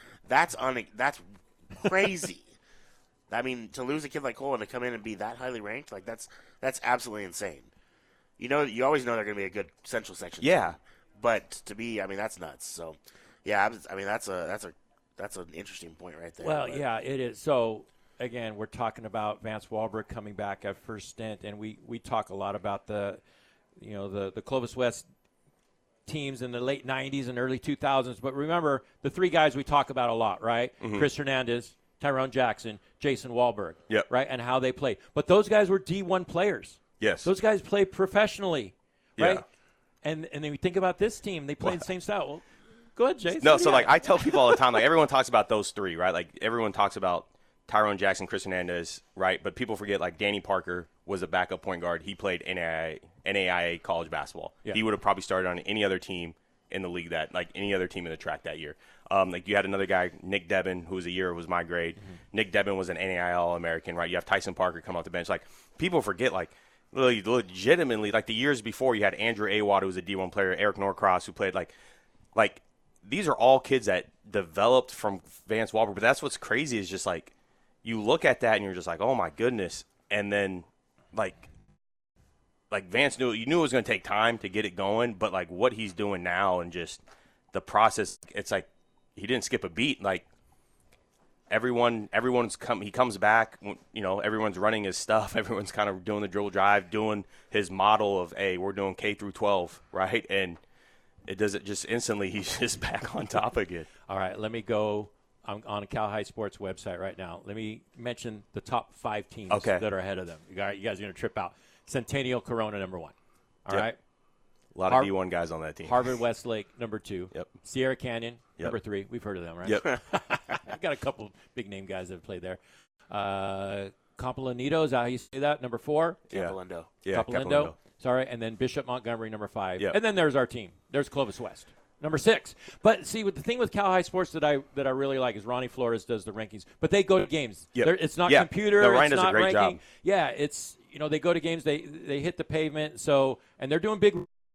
crazy. I mean, to lose a kid like Cole and to come in and be that highly ranked, like that's absolutely insane. You always know they're going to be a good Central Section team, but to be, I mean, that's nuts. So, yeah, I mean, that's an interesting point right there. Well, yeah, it is. So, again, we're talking about Vance Wahlberg coming back at first stint, and we talk a lot about the Clovis West teams in the late 90s and early 2000s. But remember, the 3 guys we talk about a lot, right? Mm-hmm. Chris Hernandez, Tyrone Jackson, Jason Wahlberg, right? And how they played. But those guys were D1 players. Yes. Those guys play professionally, right? Yeah. And then we think about this team. They play the same style. Well, go ahead, Jason. No, so, I tell people all the time, everyone talks about those 3, right? Like, everyone talks about Tyrone Jackson, Chris Hernandez, right? But people forget, Danny Parker was a backup point guard. He played NAIA college basketball. Yeah. He would have probably started on any other team in the league any other team in the track that year. You had another guy, Nick Debin, who was my grade. Mm-hmm. Nick Debin was an NAIA All-American, right? You have Tyson Parker come off the bench. People forget, really legitimately, the years before, you had Andrew Awad, who was a D1 player, Eric Norcross, who played, these are all kids that developed from Vance Walberg. But that's what's crazy is just like you look at that and you're just like, oh my goodness. And then like Vance knew it was going to take time to get it going, but like what he's doing now and just the process, it's like he didn't skip a beat. Like he comes back, you know, everyone's running his stuff. Everyone's kind of doing the dribble drive, doing his model of, hey, we're doing K through 12, right? And it does it just instantly. He's just back on top again. All right, let me go. I'm on a Cal High Sports website right now. Let me mention the top 5 teams that are ahead of them. You guys are going to trip out. Centennial Corona, number 1. All right. A lot of D1 guys on that team. Harvard Westlake, number 2. Yep. Sierra Canyon, number 3. We've heard of them, right? Yep. I've got a couple big-name guys that have played there. Compilonito, is that how you say that? Number 4? Capilindo. Yeah, Capilindo. Sorry, and then Bishop Montgomery, number 5. Yep. And then there's our team. There's Clovis West, number 6. But see, the thing with Cal High Sports that I really like is Ronnie Flores does the rankings, but they go to games. Yep. It's not Yeah. computer. No, Ryan it's does a not great ranking. job. Yeah, it's they go to games. They hit the pavement. So and they're doing big.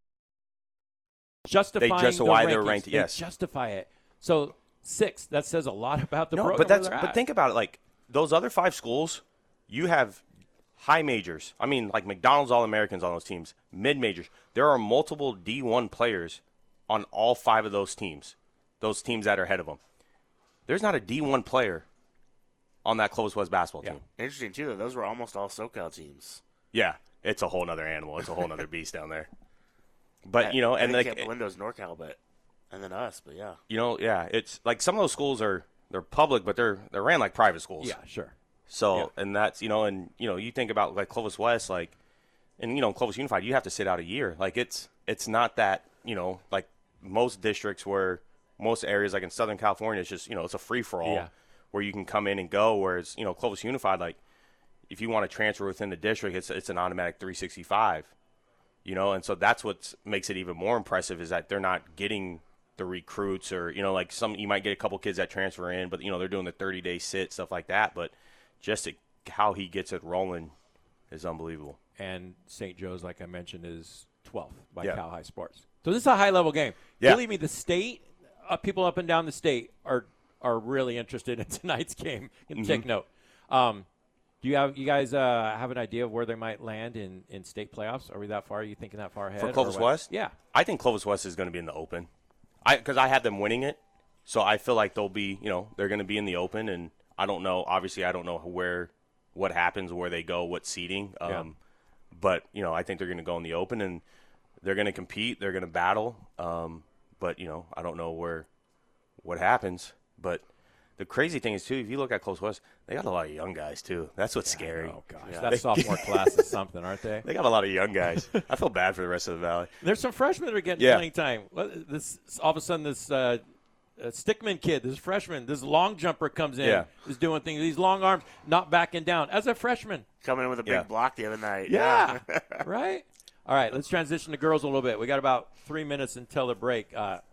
Justifying They justify the their rankings. ranked. Yes. They justify it. So 6. That says a lot about the program. But think about it. Like those other 5 schools, you have high majors. I mean, like McDonald's All-Americans on those teams, mid majors. There are multiple D1 players on all 5 of those teams. Those teams that are ahead of them. There's not a D1 player on that Clovis West basketball team. Interesting, too, that those were almost all SoCal teams. Yeah, it's a whole other animal. It's a whole other beast down there. But, and like Capilindo's NorCal, and then us, but yeah. It's like some of those schools they're public, but they're ran like private schools. Yeah, sure. So, and that's, you think about like Clovis West, like, and, Clovis Unified, you have to sit out a year. Like it's not that, like most districts where most areas like in Southern California, it's just, it's a free for all where you can come in and go. Whereas, Clovis Unified, like if you want to transfer within the district, it's an automatic 365, and so that's what makes it even more impressive is that they're not getting the recruits or, like you might get a couple kids that transfer in, but, they're doing the 30-day sit, stuff like that. But just how he gets it rolling is unbelievable. And St. Joe's, like I mentioned, is 12th by Cal High Sports. So this is a high-level game. Yeah. Believe me, the state, people up and down the state are really interested in tonight's game. Take note. Do you guys have an idea of where they might land in state playoffs? Are we that far? Are you thinking that far ahead? For Clovis West? Yeah. I think Clovis West is going to be in the Open. Because I had them winning it, so I feel like they'll be, they're going to be in the Open, and I don't know. Obviously, I don't know what happens, where they go, what seeding. But I think they're going to go in the Open, and they're going to compete. They're going to battle. But I don't know what happens. But the crazy thing is too, if you look at Clovis West, they got a lot of young guys too. That's what's scary. Oh gosh, that sophomore class is something, aren't they? They got a lot of young guys. I feel bad for the rest of the Valley. There's some freshmen that are getting playing time. This all of a sudden this Stickman kid, this freshman, this long jumper comes in, is doing things. These long arms, not backing down as a freshman. Coming in with a big block the other night. Yeah. Right? All right, let's transition to girls a little bit. We got about 3 minutes until the break.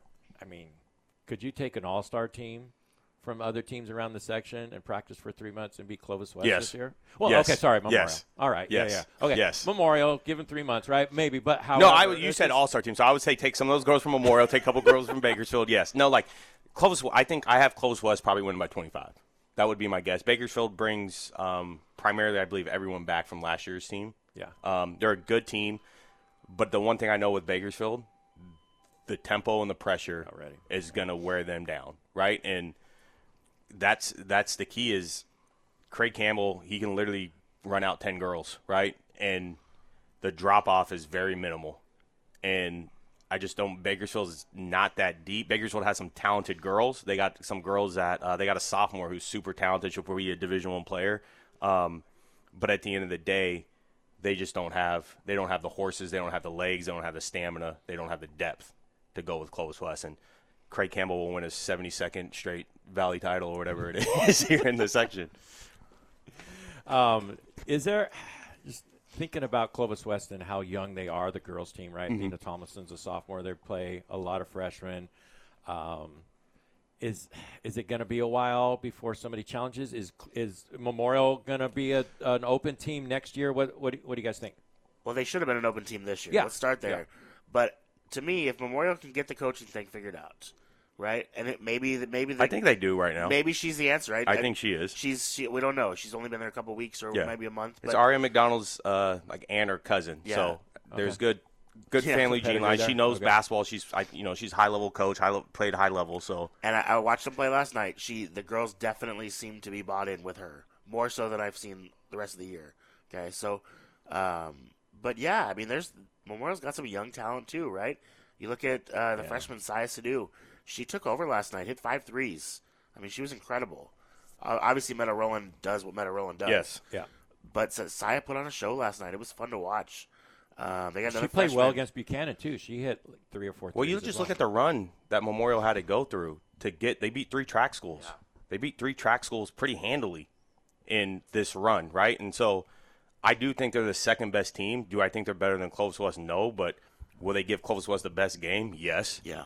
Could you take an all-star team from other teams around the section and practice for 3 months and beat Clovis West this year? Well, okay, sorry, Memorial. Yes. All right, yes. Okay, yes. Memorial, given 3 months, right? Maybe, but how? No, you said all-star team, so I would say take some of those girls from Memorial, take a couple girls from Bakersfield. Yes, no, like Clovis. I think I have Clovis West probably winning by 25. That would be my guess. Bakersfield brings primarily, I believe, everyone back from last year's team. Yeah, they're a good team, but the one thing I know with Bakersfield, the tempo and the pressure is going to wear them down, right? And that's the key is Craig Campbell, he can literally run out 10 girls, right? And the drop-off is very minimal. And I just don't – Bakersfield is not that deep. Bakersfield has some talented girls. They got some girls that they got a sophomore who's super talented. She'll probably be a Division I player. But at the end of the day, they just don't have – they don't have the horses. They don't have the legs. They don't have the stamina. They don't have the depth to go with Clovis West. And Craig Campbell will win his 72nd straight Valley title or whatever it is here in the section. Is there just thinking about Clovis West and how young they are, the girls team, right? Nina Thomason's a sophomore. They play a lot of freshmen. Is it going to be a while before somebody challenges? Is Memorial going to be an open team next year? What do you guys think? Well, they should have been an open team this year. Yeah. Let's start there. Yeah. But to me, if Memorial can get the coaching thing figured out, right? And maybe I think they do right now. Maybe she's the answer, right? I think she is. We don't know. She's only been there a couple of weeks or maybe a month. It's Aria McDonald's like aunt or cousin. Yeah. So there's good family gene line. She knows basketball. She's she's high level coach. Played high level. So and I watched them play last night. The girls definitely seem to be bought in with her more so than I've seen the rest of the year. Okay, so but yeah, I mean, Memorial's got some young talent too, right? You look at the freshman Saya Sadhu. She took over last night, hit 5 threes. I mean, she was incredible. Obviously, Meta Rowland does what Meta Rowland does. Yes, yeah. But Saya put on a show last night. It was fun to watch. They got another she played freshman. well against Buchanan too. She hit like 3 or 4 threes. Well, you just look at the run that Memorial had to go through to get. They beat 3 track schools. Yeah. They beat 3 track schools pretty handily in this run, right? And so I do think they're the second best team. Do I think they're better than Clovis West? No, but will they give Clovis West the best game? Yes. Yeah.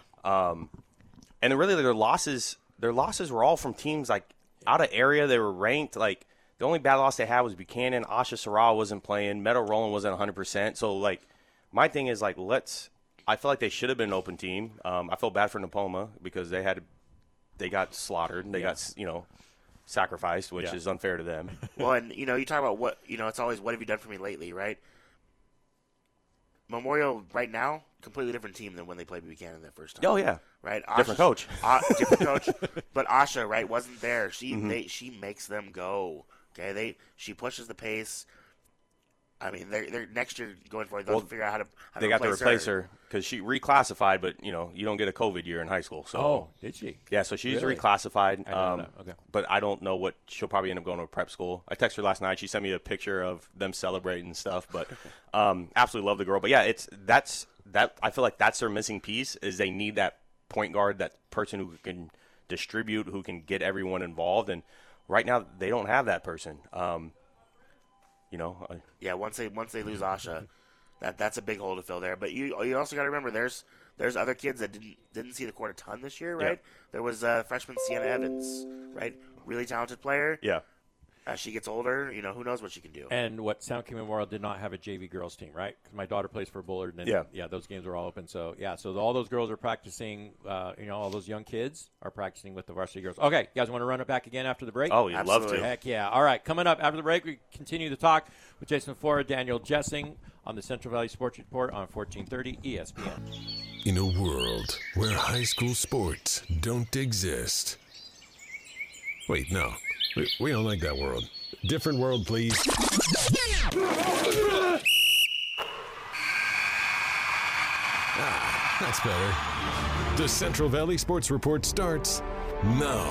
And really their losses were all from teams like out of area. They were ranked. Like the only bad loss they had was Buchanan. Asha Sarah wasn't playing. Meadow Rowland wasn't 100%. So like my thing is like I feel like they should have been an open team. I feel bad for Nepoma because they got slaughtered. They got sacrificed, which is unfair to them. Well, and you talk about it's always what have you done for me lately, right? Memorial right now, completely different team than when they played Buchanan that first time. Oh yeah, right. Different coach. Different coach. But Asha, right, wasn't there. She makes them go. Okay, she pushes the pace. I mean, they're next year going forward. They'll figure out how to. They got to replace her because she reclassified, but you don't get a COVID year in high school. So did she? Yeah, so she's really? reclassified. Okay. But I don't know what she'll probably end up going to a prep school. I texted her last night. She sent me a picture of them celebrating and stuff. But absolutely love the girl. But yeah, that's I feel like that's their missing piece is they need that point guard, that person who can distribute, who can get everyone involved. And right now they don't have that person. Yeah, once they lose Asha, that's a big hole to fill there. But you also got to remember there's other kids that didn't see the court a ton this year, right? Yeah. There was freshman Sienna Evans, right? Really talented player. Yeah. As she gets older, who knows what she can do. And Sound King Memorial did not have a JV girls team, right? Because my daughter plays for Bullard, and those games were all open. So so all those girls are practicing. All those young kids are practicing with the varsity girls. Okay, you guys want to run it back again after the break? Oh, you'd love to. Heck yeah! All right, coming up after the break, we continue to talk with Jason Fora, Daniel Jessing on the Central Valley Sports Report on 1430 ESPN. In a world where high school sports don't exist. Wait, no. We don't like that world. Different world, please. That's better. The Central Valley Sports Report starts now.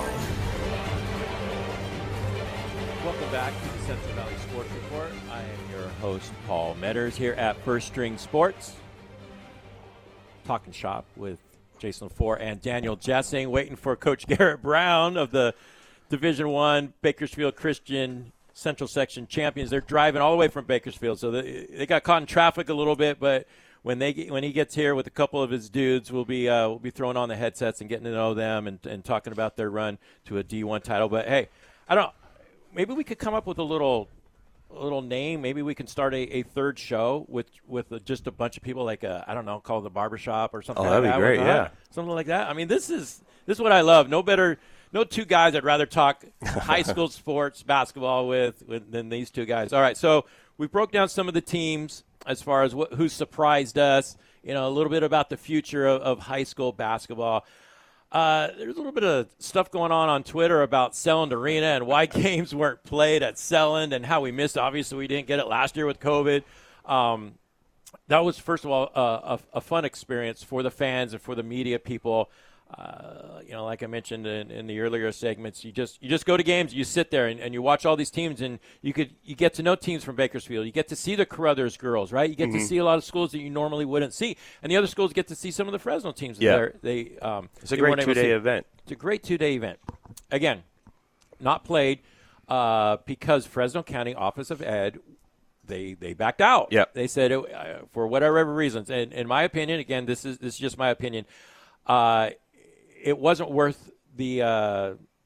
Welcome back to the Central Valley Sports Report. I am your host, Paul Metters, here at First String Sports. Talking shop with Jason LaFleur and Daniel Jessing, waiting for Coach Garrett Brown of the Division I Bakersfield Christian Central Section champions. They're driving all the way from Bakersfield, so they got caught in traffic a little bit. But when he gets here with a couple of his dudes, we'll be throwing on the headsets and getting to know them and talking about their run to a D1 title. But hey, maybe we could come up with a little name. Maybe we can start a third show with just a bunch of people, like call it the barbershop or something. That'd be great. Yeah, something like that. I mean, this is what I love. No two guys I'd rather talk high school sports basketball with than these two guys. All right, so we broke down some of the teams as far as who surprised us. A little bit about the future of high school basketball. There's a little bit of stuff going on Twitter about Selland Arena and why games weren't played at Selland and how we missed. Obviously, we didn't get it last year with COVID. That was, first of all, a fun experience for the fans and for the media people. Like I mentioned in the earlier segments, you just go to games, you sit there and you watch all these teams, and you get to know teams from Bakersfield. You get to see the Carruthers girls, right? You get to see a lot of schools that you normally wouldn't see, and the other schools get to see some of the Fresno teams. Yeah, it's a great 2-day event. It's a great 2-day event. Again, not played because Fresno County Office of Ed. They backed out. Yep. They said for whatever reasons, and in my opinion, again, this is just my opinion. It wasn't worth the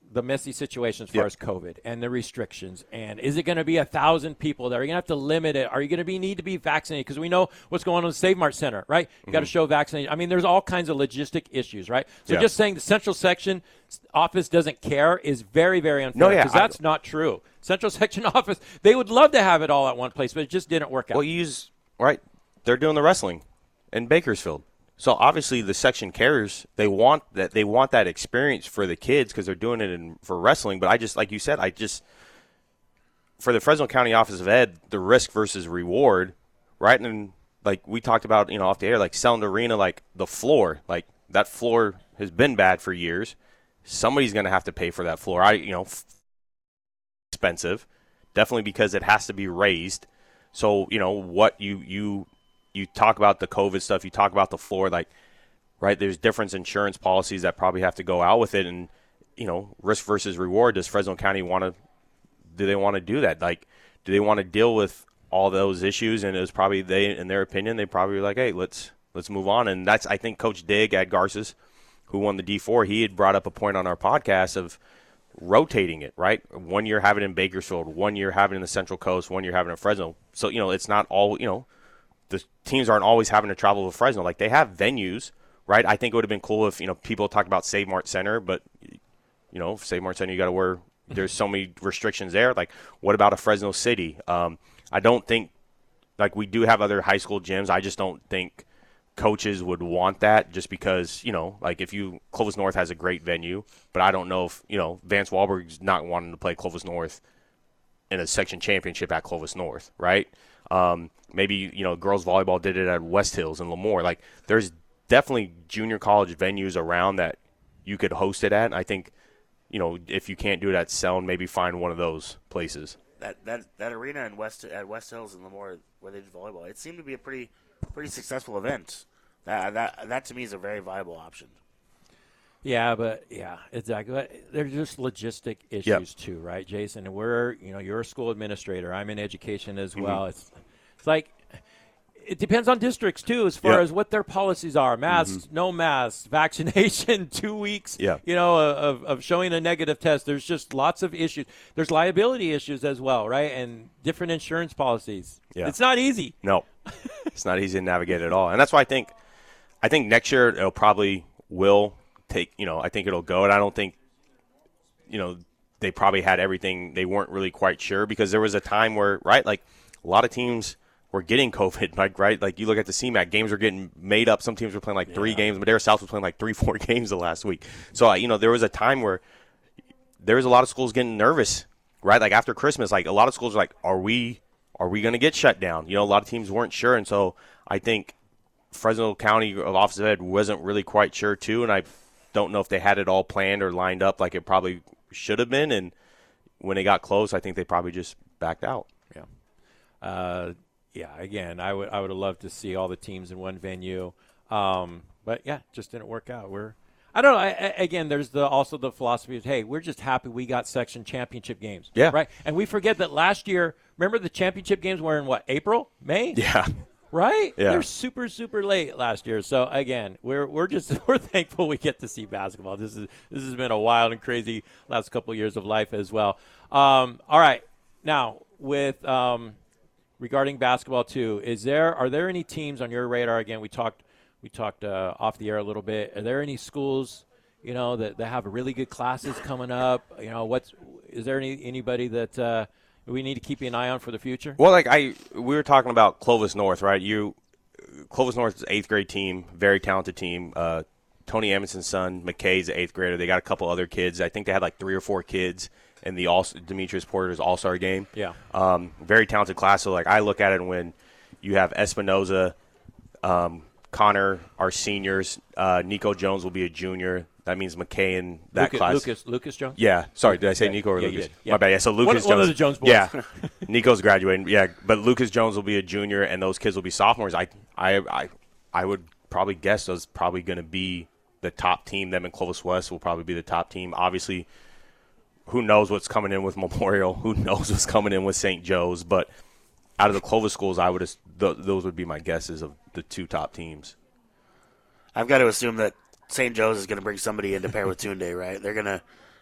the messy situation as far as COVID and the restrictions, and is it going to be 1,000 people there? Are you going to have to limit it? Are you going to need to be vaccinated? Because we know what's going on in the Save Mart Center, right? You got to show vaccination. I mean, there's all kinds of logistic issues, right? So just saying the central section office doesn't care is very, very unfair, because that's not true. Central section office, they would love to have it all at one place, but it just didn't work out. Well, they're doing the wrestling in Bakersfield. So obviously the section cares. They want that experience for the kids because they're doing it for wrestling. But I just, like you said, for the Fresno County Office of Ed, the risk versus reward, right? And like we talked about, off the air, like selling the arena, like the floor, like that floor has been bad for years. Somebody's going to have to pay for that floor. Expensive, definitely, because it has to be raised. So what you talk about the COVID stuff, you talk about the floor, like, right, there's different insurance policies that probably have to go out with it. And, risk versus reward, does Fresno County do they want to do that? Like, do they want to deal with all those issues? And it was probably in their opinion, they probably were like, hey, let's move on. And that's, I think, Coach Dig at Garces, who won the D4, he had brought up a point on our podcast of rotating it, right? 1 year have it in Bakersfield, 1 year have it in the Central Coast, 1 year have it in Fresno. So, it's not all, the teams aren't always having to travel to Fresno. Like, they have venues, right? I think it would have been cool if, people talk about Save Mart Center, but, Save Mart Center, you got to wear, there's so many restrictions there. Like, what about a Fresno City? I don't think, like, we do have other high school gyms. I just don't think coaches would want that just because, like, Clovis North has a great venue, but I don't know if, Vance Wahlberg's not wanting to play Clovis North in a section championship at Clovis North, right? Maybe, girls volleyball did it at West Hills and Lemoore. Like, there's definitely junior college venues around that you could host it at. And I think, if you can't do it at Seln, maybe find one of those places. That arena at West Hills and Lemoore where they did volleyball, it seemed to be a pretty successful event. That to me is a very viable option. Yeah, exactly. But there's just logistic issues too, right, Jason? And you're a school administrator. I'm in education as well. It's like, it depends on districts too, as far as what their policies are. Masks, no masks, vaccination, 2 weeks, of showing a negative test. There's just lots of issues. There's liability issues as well, right? And different insurance policies. Yeah. It's not easy. No, it's not easy to navigate at all. And that's why I think next year it'll probably will take, I think it'll go. And I don't think, they probably had everything. They weren't really quite sure, because there was a time where, right, like a lot of teams were getting COVID, like, right? Like, you look at the CMAC, games were getting made up. Some teams were playing like 3 games. Madera South was playing like 3-4 games the last week. So, there was a time where there was a lot of schools getting nervous, right? Like, after Christmas, like, a lot of schools were like, are we going to get shut down? A lot of teams weren't sure. And so I think Fresno County Office of Ed wasn't really quite sure too. And I don't know if they had it all planned or lined up like it probably should have been. And when it got close, I think they probably just backed out. Yeah, again, I would have loved to see all the teams in one venue, but it just didn't work out. I don't know. Again, there's also the philosophy of, hey, we're just happy we got section championship games, right? And we forget that last year, remember the championship games were in April, May, right? Yeah, they're super, super late last year. So again, we're thankful we get to see basketball. This has been a wild and crazy last couple of years of life as well. All right, now with regarding basketball too, are there any teams on your radar? Again, we talked off the air a little bit. Are there any schools, that have really good classes coming up? Is there anybody that we need to keep an eye on for the future? Well, we were talking about Clovis North, right? Clovis North is an 8th grade team, very talented team. Tony Amundsen's son, McKay's an 8th grader. They got a couple other kids. I think they had like 3 or 4 kids in the Demetrius Porter's All-Star game. Yeah. Very talented class. So, I look at it when you have Espinoza, Connor are seniors. Nico Jones will be a junior. That means McKay in that class. Lucas Jones? Yeah. Sorry, did I say Nico or Lucas? Yeah. My bad. Yeah, so Lucas Jones. One of the Jones boys. Yeah. Nico's graduating. Yeah, but Lucas Jones will be a junior, and those kids will be sophomores. I would probably guess those probably going to be the top team. Them in Clovis West will probably be the top team. Obviously, who knows what's coming in with Memorial? Who knows what's coming in with St. Joe's? But out of the Clovis schools, those would be my guesses of the 2 top teams. I've got to assume that St. Joe's is going to bring somebody in to pair with Tunde, right? They're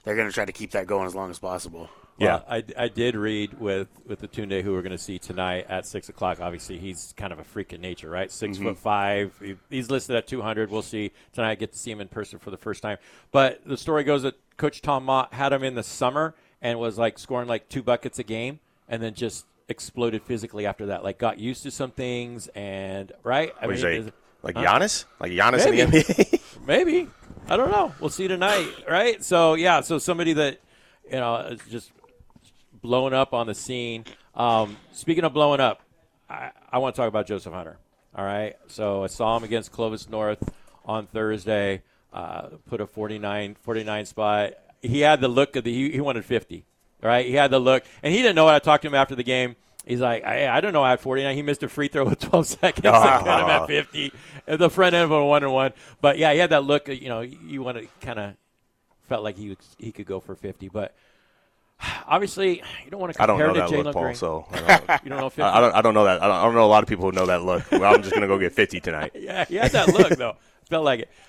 they're going to try to keep that going as long as possible. Well, I did read with the Tunde who we're going to see tonight at 6 o'clock. Obviously, he's kind of a freak in nature, right? 6'5". He's listed at 200. We'll see tonight. I get to see him in person for the first time. But the story goes that Coach Tom Mott had him in the summer and was like scoring like 2 buckets a game, and then just exploded physically after that. Like got used to some things, and right. What do you say? Like Giannis? Like Giannis Maybe. in the NBA? Maybe. I don't know. We'll see tonight, right? So yeah. So somebody that is just blowing up on the scene. Speaking of blowing up, I want to talk about Joseph Hunter. All right. So I saw him against Clovis North on Thursday. Put a 49 spot. He had the look of he wanted 50. Right. He had the look, and he didn't know it. I talked to him after the game. He's like, I don't know. I had 49. He missed a free throw with 12 seconds. I got him at 50. At the front end of a 1-1. But yeah, he had that look. You want to kind of felt like he could go for 50, but. Obviously, you don't want to compare to Jalen Green. So you don't know 50? I don't know that. I don't know a lot of people who know that look. Well, I'm just going to go get 50 tonight. Yeah, he had that look, though. Felt like it.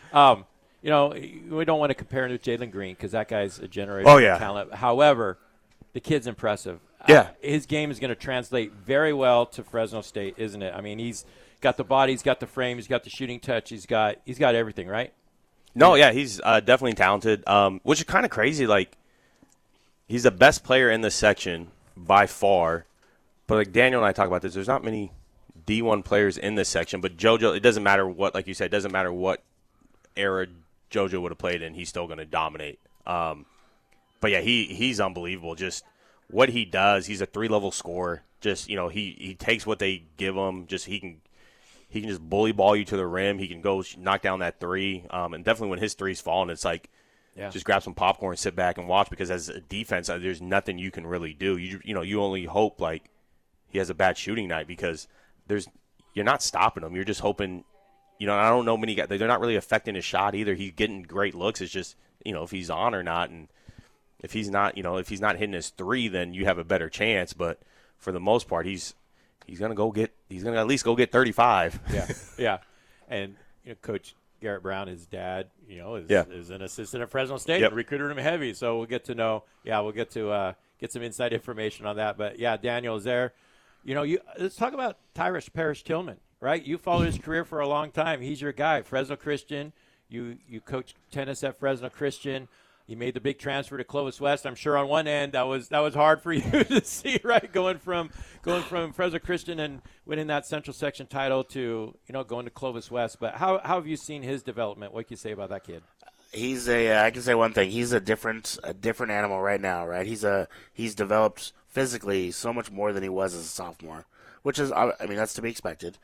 We don't want to compare him to Jalen Green because that guy's a generational talent. However, the kid's impressive. Yeah. His game is going to translate very well to Fresno State, isn't it? I mean, he's got the body, he's got the frame, he's got the shooting touch, he's got everything, right? No, yeah, he's definitely talented, which is kind of crazy, like, he's the best player in this section by far. But like Daniel and I talk about this, there's not many D1 players in this section. But JoJo, it doesn't matter what, like you said, it doesn't matter what era JoJo would have played in, he's still going to dominate. But yeah, he's unbelievable. Just what he does, he's a 3-level scorer. Just, he takes what they give him. Just he can just bully ball you to the rim. He can go knock down that 3. And definitely when his 3's falling, it's like, just grab some popcorn, sit back, and watch, because as a defense, there's nothing you can really do. You only hope like he has a bad shooting night, because you're not stopping him. You're just hoping. I don't know many guys. They're not really affecting his shot either. He's getting great looks. It's just if he's on or not, and if he's not hitting his 3, then you have a better chance. But for the most part, he's gonna at least go get 35. Yeah, and Coach Garrett Brown, his dad, is an assistant at Fresno State. Yep. Recruited him heavy, so we'll get to know. Yeah, we'll get to get some inside information on that. But yeah, Daniel is there. Let's talk about Tyrus Parrish Tillman, right? You followed his career for a long time. He's your guy, Fresno Christian. You coached tennis at Fresno Christian. You made the big transfer to Clovis West. I'm sure on one end that was hard for you to see, right? Going from Fresno Christian and winning that Central Section title to going to Clovis West. But how have you seen his development? What can you say about that kid? He's I can say one thing. He's a different animal right now, right? He's developed physically so much more than he was as a sophomore, which is that's to be expected.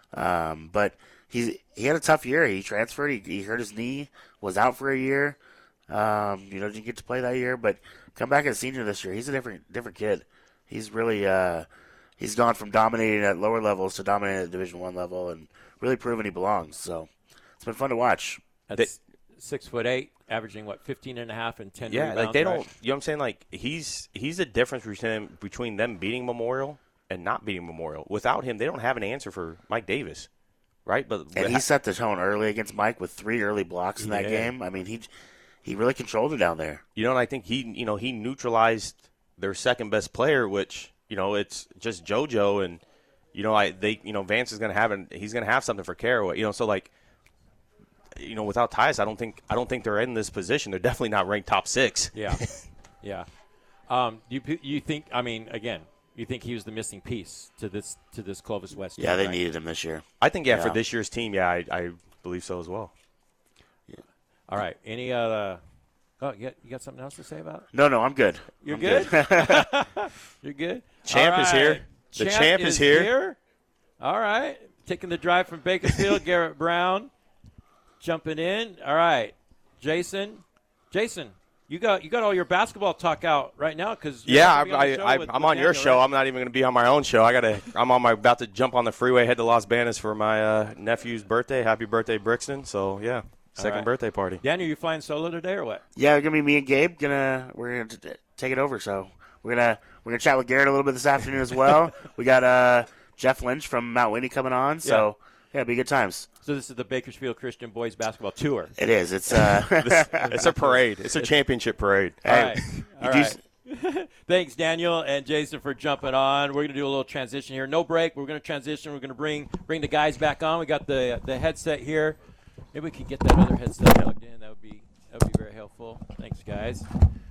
But he had a tough year. He transferred. He hurt his knee. Was out for a year. Didn't get to play that year, but come back as a senior this year. He's a different kid. He's really he's gone from dominating at lower levels to dominating at Division I level, and really proven he belongs. So it's been fun to watch. That's 6'8", averaging 15.5 and 10 rebounds. Yeah, like they don't. Right? You know what I'm saying? Like he's a difference between them beating Memorial and not beating Memorial. Without him, they don't have an answer for Mike Davis, right? And he set the tone early against Mike with 3 early blocks in that game. I mean, he really controlled it down there. And I think he neutralized their second best player, which, it's just JoJo, and Vance is going to have something for Caraway. So like, without Tyus, I don't think they're in this position. They're definitely not ranked top 6. Yeah. Yeah. You think, again, you think he was the missing piece to this Clovis West team? Yeah, they right? needed him this year. I think for this year's team, I believe so as well. All right. Any other? Oh, you got something else to say about it? No, I'm good. You're good? You're good? Champ is here. The champ is here. All right. Taking the drive from Bakersfield, Garrett Brown jumping in. All right. Jason, you got all your basketball talk out right now because I'm on your show. Right? I'm not even going to be on my own show. I'm about to jump on the freeway, head to Las Banas for my nephew's birthday. Happy birthday, Brixton. So yeah. Second birthday party. Daniel, you flying solo today or what? Yeah, it's gonna be me and Gabe. We're gonna take it over. So we're gonna chat with Garrett a little bit this afternoon as well. We got Jeff Lynch from Mount Whitney coming on. So Yeah, be good times. So this is the Bakersfield Christian Boys Basketball Tour. It is. It's It's a parade. It's a championship parade. All right. All you right. Thanks, Daniel and Jason, for jumping on. We're going to do a little transition here. No break. We're going to transition. We're going to bring the guys back on. We got the headset here. Maybe we could get that other headset plugged in. That would be very helpful. Thanks, guys.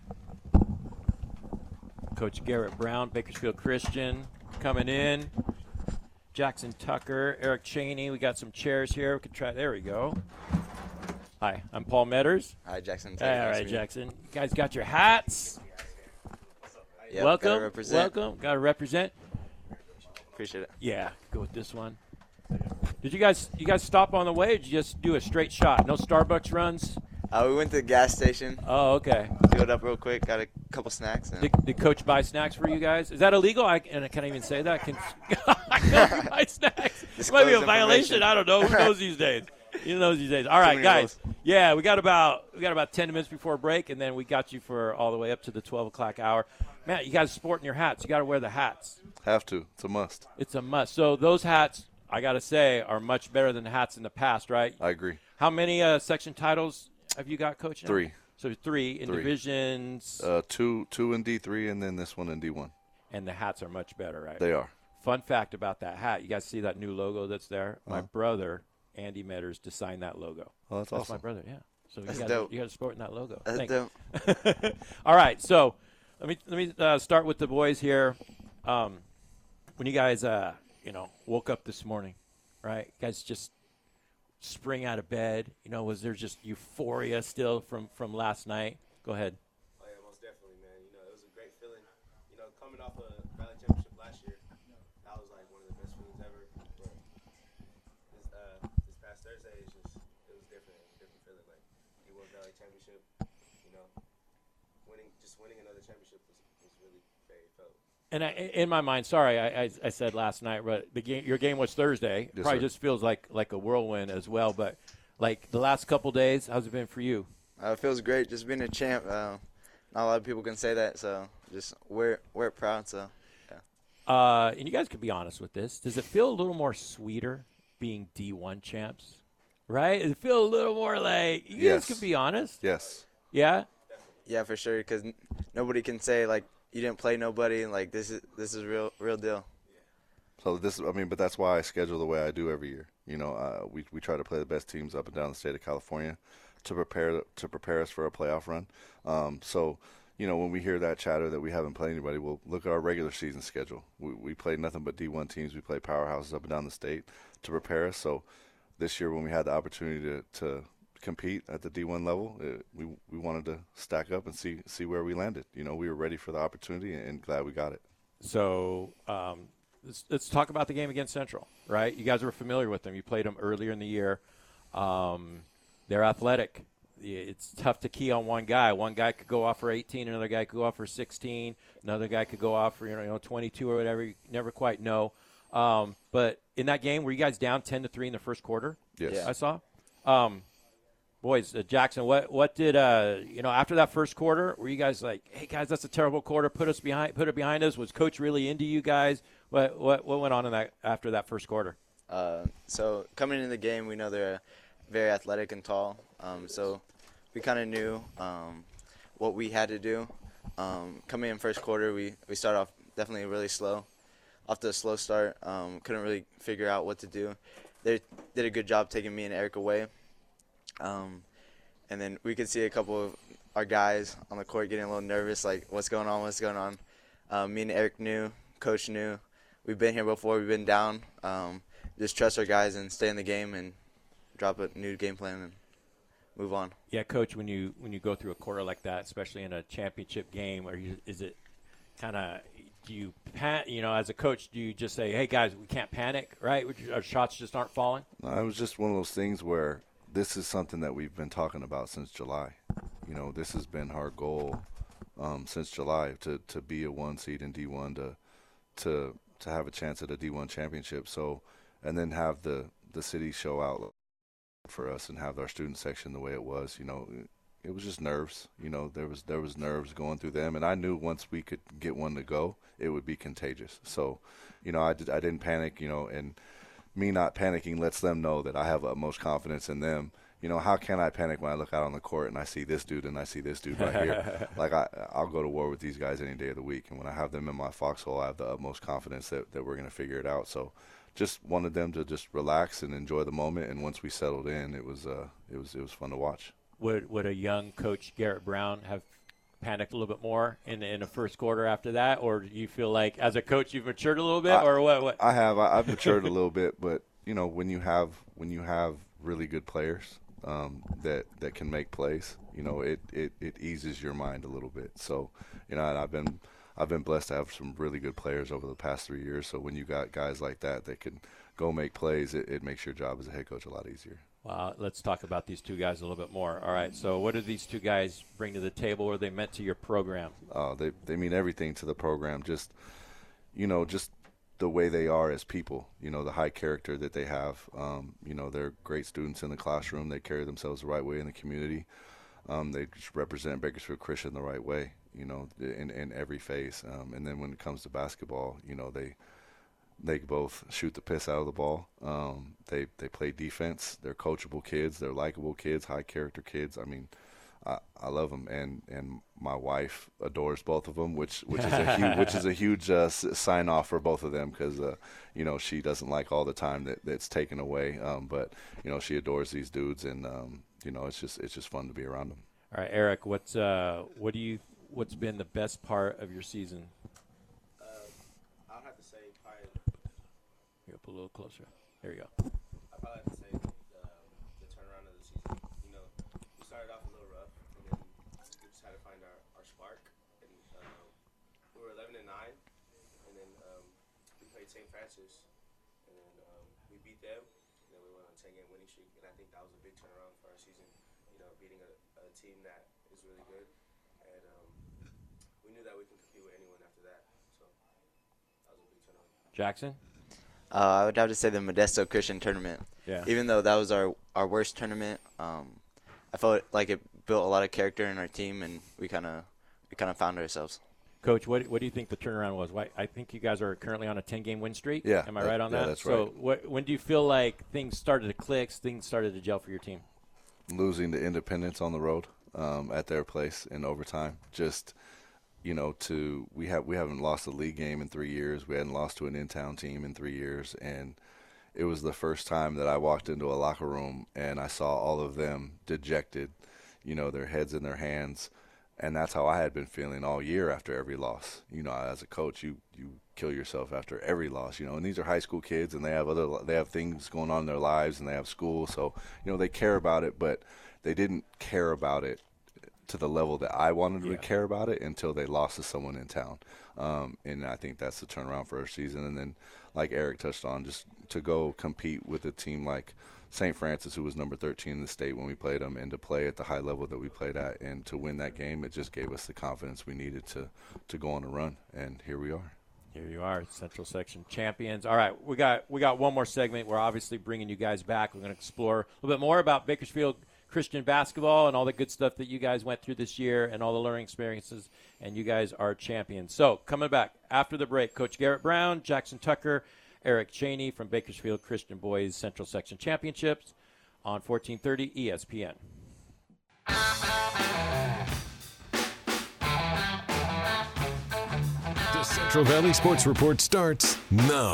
Coach Garrett Brown, Bakersfield Christian, coming in. Jackson Tucker, Eric Cheney. We got some chairs here. We could try. There we go. Hi, I'm Paul Metters. Hi, Jackson. All right, Jackson. You guys got your hats. Yep, Welcome. gotta represent. Welcome. Got to represent. Appreciate it. Yeah, go with this one. Did you guys stop on the way, or did you just do a straight shot? No Starbucks runs? We went to the gas station, Oh, okay. filled up real quick, got a couple snacks. And Did Coach buy snacks for you guys? Is that illegal? I can't even say that. I can't buy snacks. It might be a Disclose violation. information. I don't know. Who knows these days? Who knows these days? All right, many guys. rules. Yeah, we got about 10 minutes before break, and then we got you for all the way up to the 12 o'clock hour. Matt, you guys sporting your hats. You got to wear the hats. Have to. It's a must. It's a must. So those hats, I got to say, are much better than the hats in the past, right? I agree. How many section titles have you got, Coach? Now? 3. So 3 in divisions, Two in D3 and then this one in D1. and the hats are much better, right? They are. Fun fact about that hat. You guys see that new logo that's there? My brother, Andy Metters, designed that logo. Oh, that's That's awesome. my brother, yeah. So That's you dope. got to sport in that logo. That's Thanks. dope. All right, so let me start with the boys here. When you guys woke up this morning, right? You guys just spring out of bed. Was there just euphoria still from last night? Go ahead. Oh, yeah, most definitely, man. It was a great feeling. Coming off a Valley Championship last year, that was like one of the best feelings ever. But this past Thursday, it was different. It was a different feeling. Like, you won Valley Championship, winning another championship was really very felt. And in my mind, sorry, I said last night, but your game was Thursday. Yes, Probably sir. just feels like a whirlwind as well. But like the last couple days, how's it been for you? It feels great just being a champ. Not a lot of people can say that, so just wear it proud. So, yeah. And you guys could be honest with this. Does it feel a little more sweeter being D1 champs? Right? Does it feel a little more like you Yes. guys could be honest? Yes. Yeah? Yeah, for sure, because nobody can say, like, you didn't play nobody, and, like, this is real deal. So but that's why I schedule the way I do every year. We try to play the best teams up and down the state of California to prepare us for a playoff run. So when we hear that chatter that we haven't played anybody, we'll look at our regular season schedule. We play nothing but D1 teams. We play powerhouses up and down the state to prepare us. So this year when we had the opportunity to compete at the D1 level, we wanted to stack up and see where we landed. We were ready for the opportunity and glad we got it. So let's talk about the game against Central, right? You guys were familiar with them. You played them earlier in the year. They're athletic. It's tough to key on one guy. One guy could go off for 18, another guy could go off for 16, another guy could go off for 22 or whatever. You never quite know. But in that game, were you guys down 10-3 in the first quarter? Yes. Yeah. I saw. Boys, Jackson, what did after that first quarter? Were you guys like, hey guys, that's a terrible quarter. Put it behind us. Was Coach really into you guys? What went on in that after that first quarter? So coming into the game, we know they're very athletic and tall. So we kind of knew what we had to do. Coming in first quarter, we started off definitely really slow. Off to a slow start, couldn't really figure out what to do. They did a good job taking me and Eric away. And then we could see a couple of our guys on the court getting a little nervous, like, what's going on? Me and Eric knew, Coach knew. We've been here before. We've been down. Just trust our guys and stay in the game and drop a new game plan and move on. Yeah, Coach, when you go through a quarter like that, especially in a championship game, is it kind of do you as a coach, do you just say, hey guys, we can't panic, right? Our shots just aren't falling? No, it was just one of those things where this is something that we've been talking about since July. This has been our goal since July to be a 1 seed in D1 to have a chance at a D1 championship. So, and then have the city show out for us and have our student section the way it was. It was just nerves. There was nerves going through them, and I knew once we could get one to go, it would be contagious. So, I didn't panic. And me not panicking lets them know that I have utmost confidence in them. You know, how can I panic when I look out on the court and I see this dude and I see this dude right here? Like, I'll go to war with these guys any day of the week. And when I have them in my foxhole, I have the utmost confidence that we're going to figure it out. So just wanted them to just relax and enjoy the moment. And once we settled in, it was fun to watch. Would a young coach, Garrett Brown, have panicked a little bit more in the first quarter after that? Or do you feel like, as a coach, you've matured a little bit? Or what? I have. I've matured a little bit. But, you know, when you have really good players – that can make plays, you know, it eases your mind a little bit. So, you know, and I've been blessed to have some really good players over the past 3 years. So when you got guys like that can go make plays, it makes your job as a head coach a lot easier. Well, let's talk about these two guys a little bit more. All right, so what do these two guys bring to the table, or they meant to your program? They mean everything to the program. Just the way they are as people, you know, the high character that they have. You know, they're great students in the classroom. They carry themselves the right way in the community. They just represent Bakersfield Christian the right way, you know, in every phase. And then when it comes to basketball, you know, they both shoot the piss out of the ball. They play defense. They're coachable kids. They're likable kids, high character kids. I mean, I love them, and my wife adores both of them, which is a huge sign off for both of them, because you know, she doesn't like all the time that's taken away, but you know, she adores these dudes, and you know, it's just fun to be around them. All right, Eric, what's been the best part of your season? I'll have to say probably. Get up a little closer. There you go. I probably have to say the turnaround of the season. You know, we started off a little rough, and then we just had to find our spark. And we were 11-9, and then we played St. Francis, and then we beat them, and then we went on a 10-game winning streak. And I think that was a big turnaround for our season. You know, beating a team that is really good, and we knew that we can compete with anyone after that. So that was a big turnaround. Jackson? I would have to say the Modesto Christian tournament. Yeah. Even though that was our worst tournament, I felt like it built a lot of character in our team, and we kind of found ourselves. Coach, what do you think the turnaround was? I think you guys are currently on a 10-game win streak. Yeah. Am I right on that? That's so right. When do you feel like things started to click, things started to gel for your team? Losing to Independence on the road at their place in overtime. Just, you know, we haven't lost a league game in 3 years. We hadn't lost to an in-town team in 3 years, and it was the first time that I walked into a locker room and I saw all of them dejected, you know, their heads in their hands, and that's how I had been feeling all year after every loss. You know, as a coach, you kill yourself after every loss, you know, and these are high school kids, and they have things going on in their lives, and they have school, so, you know, they care about it, but they didn't care about it to the level that I wanted them to care about it until they lost to someone in town. And I think that's the turnaround for our season. And then, like Eric touched on, just to go compete with a team like St. Francis, who was number 13 in the state when we played them, and to play at the high level that we played at, and to win that game, it just gave us the confidence we needed to go on a run. And here we are. Here you are, Central Section champions. All right, we got one more segment. We're obviously bringing you guys back. We're going to explore a little bit more about Bakersfield Christian basketball and all the good stuff that you guys went through this year and all the learning experiences, and you guys are champions. So coming back after the break, Coach Garrett Brown, Jackson Tucker, Eric Cheney from Bakersfield Christian Boys Central Section Championships on 1430 ESPN. The Central Valley Sports Report starts now.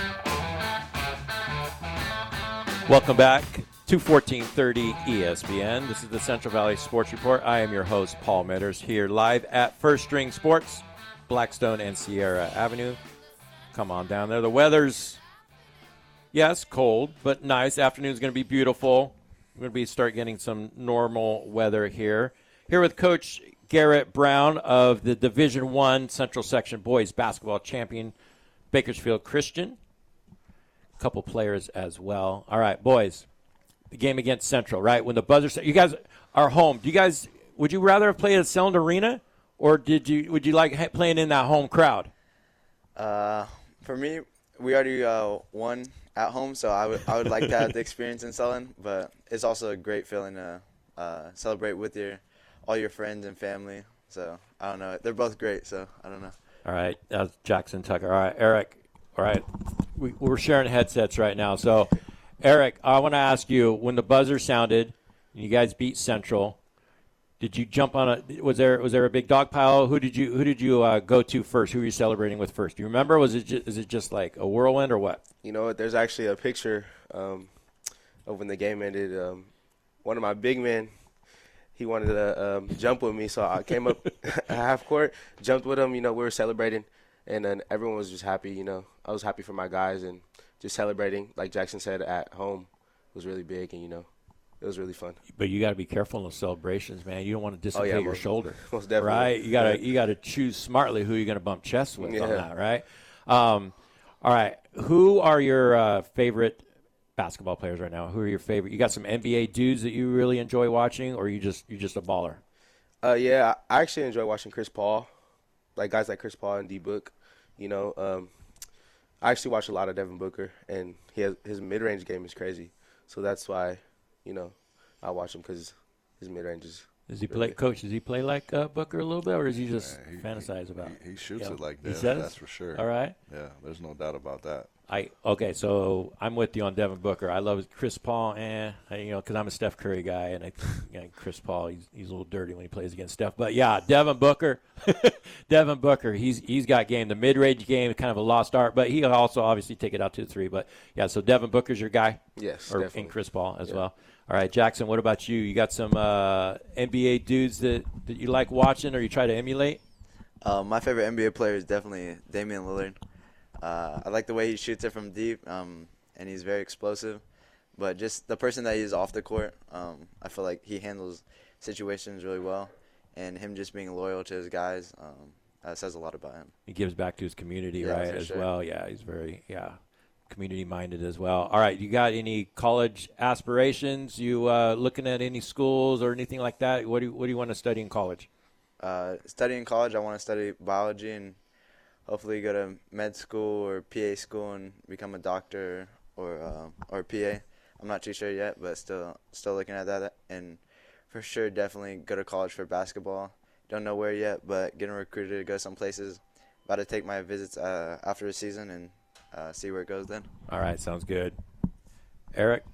Welcome back to 1430 ESPN. This is the Central Valley Sports Report. I am your host, Paul Metters, here live at First String Sports, Blackstone and Sierra Avenue. Come on down there. The weather's, yes, cold, but nice. Afternoon's going to be beautiful. We're going to start getting some normal weather here. Here with Coach Garrett Brown of the Division I Central Section Boys Basketball Champion, Bakersfield Christian. A couple players as well. All right, boys. The game against Central, right? When the buzzer said, you guys are home. Would you rather have played at Selland Arena, or would you like playing in that home crowd? For me, we already won at home, so I would like to have the experience in Selland, but it's also a great feeling to celebrate with all your friends and family. So I don't know. They're both great, so I don't know. All right, that's Jackson Tucker. All right, Eric. All right, we're sharing headsets right now. So, Eric, I want to ask you, when the buzzer sounded, and you guys beat Central, did you jump on a? Was there a big dog pile? Who did you go to first? Who were you celebrating with first? Do you remember? Is it just like a whirlwind or what? You know what? There's actually a picture of when the game ended. One of my big men, he wanted to jump with me, so I came up half court, jumped with him. You know, we were celebrating, and then everyone was just happy. You know, I was happy for my guys, and just celebrating, like Jackson said, at home was really big, and you know, it was really fun. But you got to be careful in those celebrations, man. You don't want to dislocate your shoulder, most definitely. Right? You got to choose smartly who you're going to bump chests with on that, right? All right, who are your favorite basketball players right now? Who are your favorite? You got some NBA dudes that you really enjoy watching, or you're just a baller? Yeah, I actually enjoy watching Chris Paul, like guys like Chris Paul and D Book. You know, I actually watch a lot of Devin Booker, and his mid-range game is crazy. So that's why, you know, I watch him because his mid-range is. Does he play, Coach? Does he play like Booker a little bit, or does he just fantasize about? He shoots it like that. He says? That's for sure. All right. Yeah, there's no doubt about that. Okay, so I'm with you on Devin Booker. I love Chris Paul, because I'm a Steph Curry guy, and Chris Paul, he's a little dirty when he plays against Steph. But yeah, Devin Booker, he's got game. The mid-range game is kind of a lost art, but he also obviously take it out to the three. But yeah, so Devin Booker's your guy. Yes, definitely. And Chris Paul as well. All right, Jackson, what about you? You got some NBA dudes that you like watching or you try to emulate? My favorite NBA player is definitely Damian Lillard. I like the way he shoots it from deep, and he's very explosive. But just the person that he is off the court, I feel like he handles situations really well. And him just being loyal to his guys, that says a lot about him. He gives back to his community, right, as sure. well. Yeah, he's very, community-minded as well. All right, you got any college aspirations? You looking at any schools or anything like that? What do you want to study in college? Studying college, I want to study biology and hopefully go to med school or PA school and become a doctor or PA. I'm not too sure yet, but still looking at that. And for sure, definitely go to college for basketball. Don't know where yet, but getting recruited to go some places. About to take my visits after the season and see where it goes then. All right, sounds good. Eric?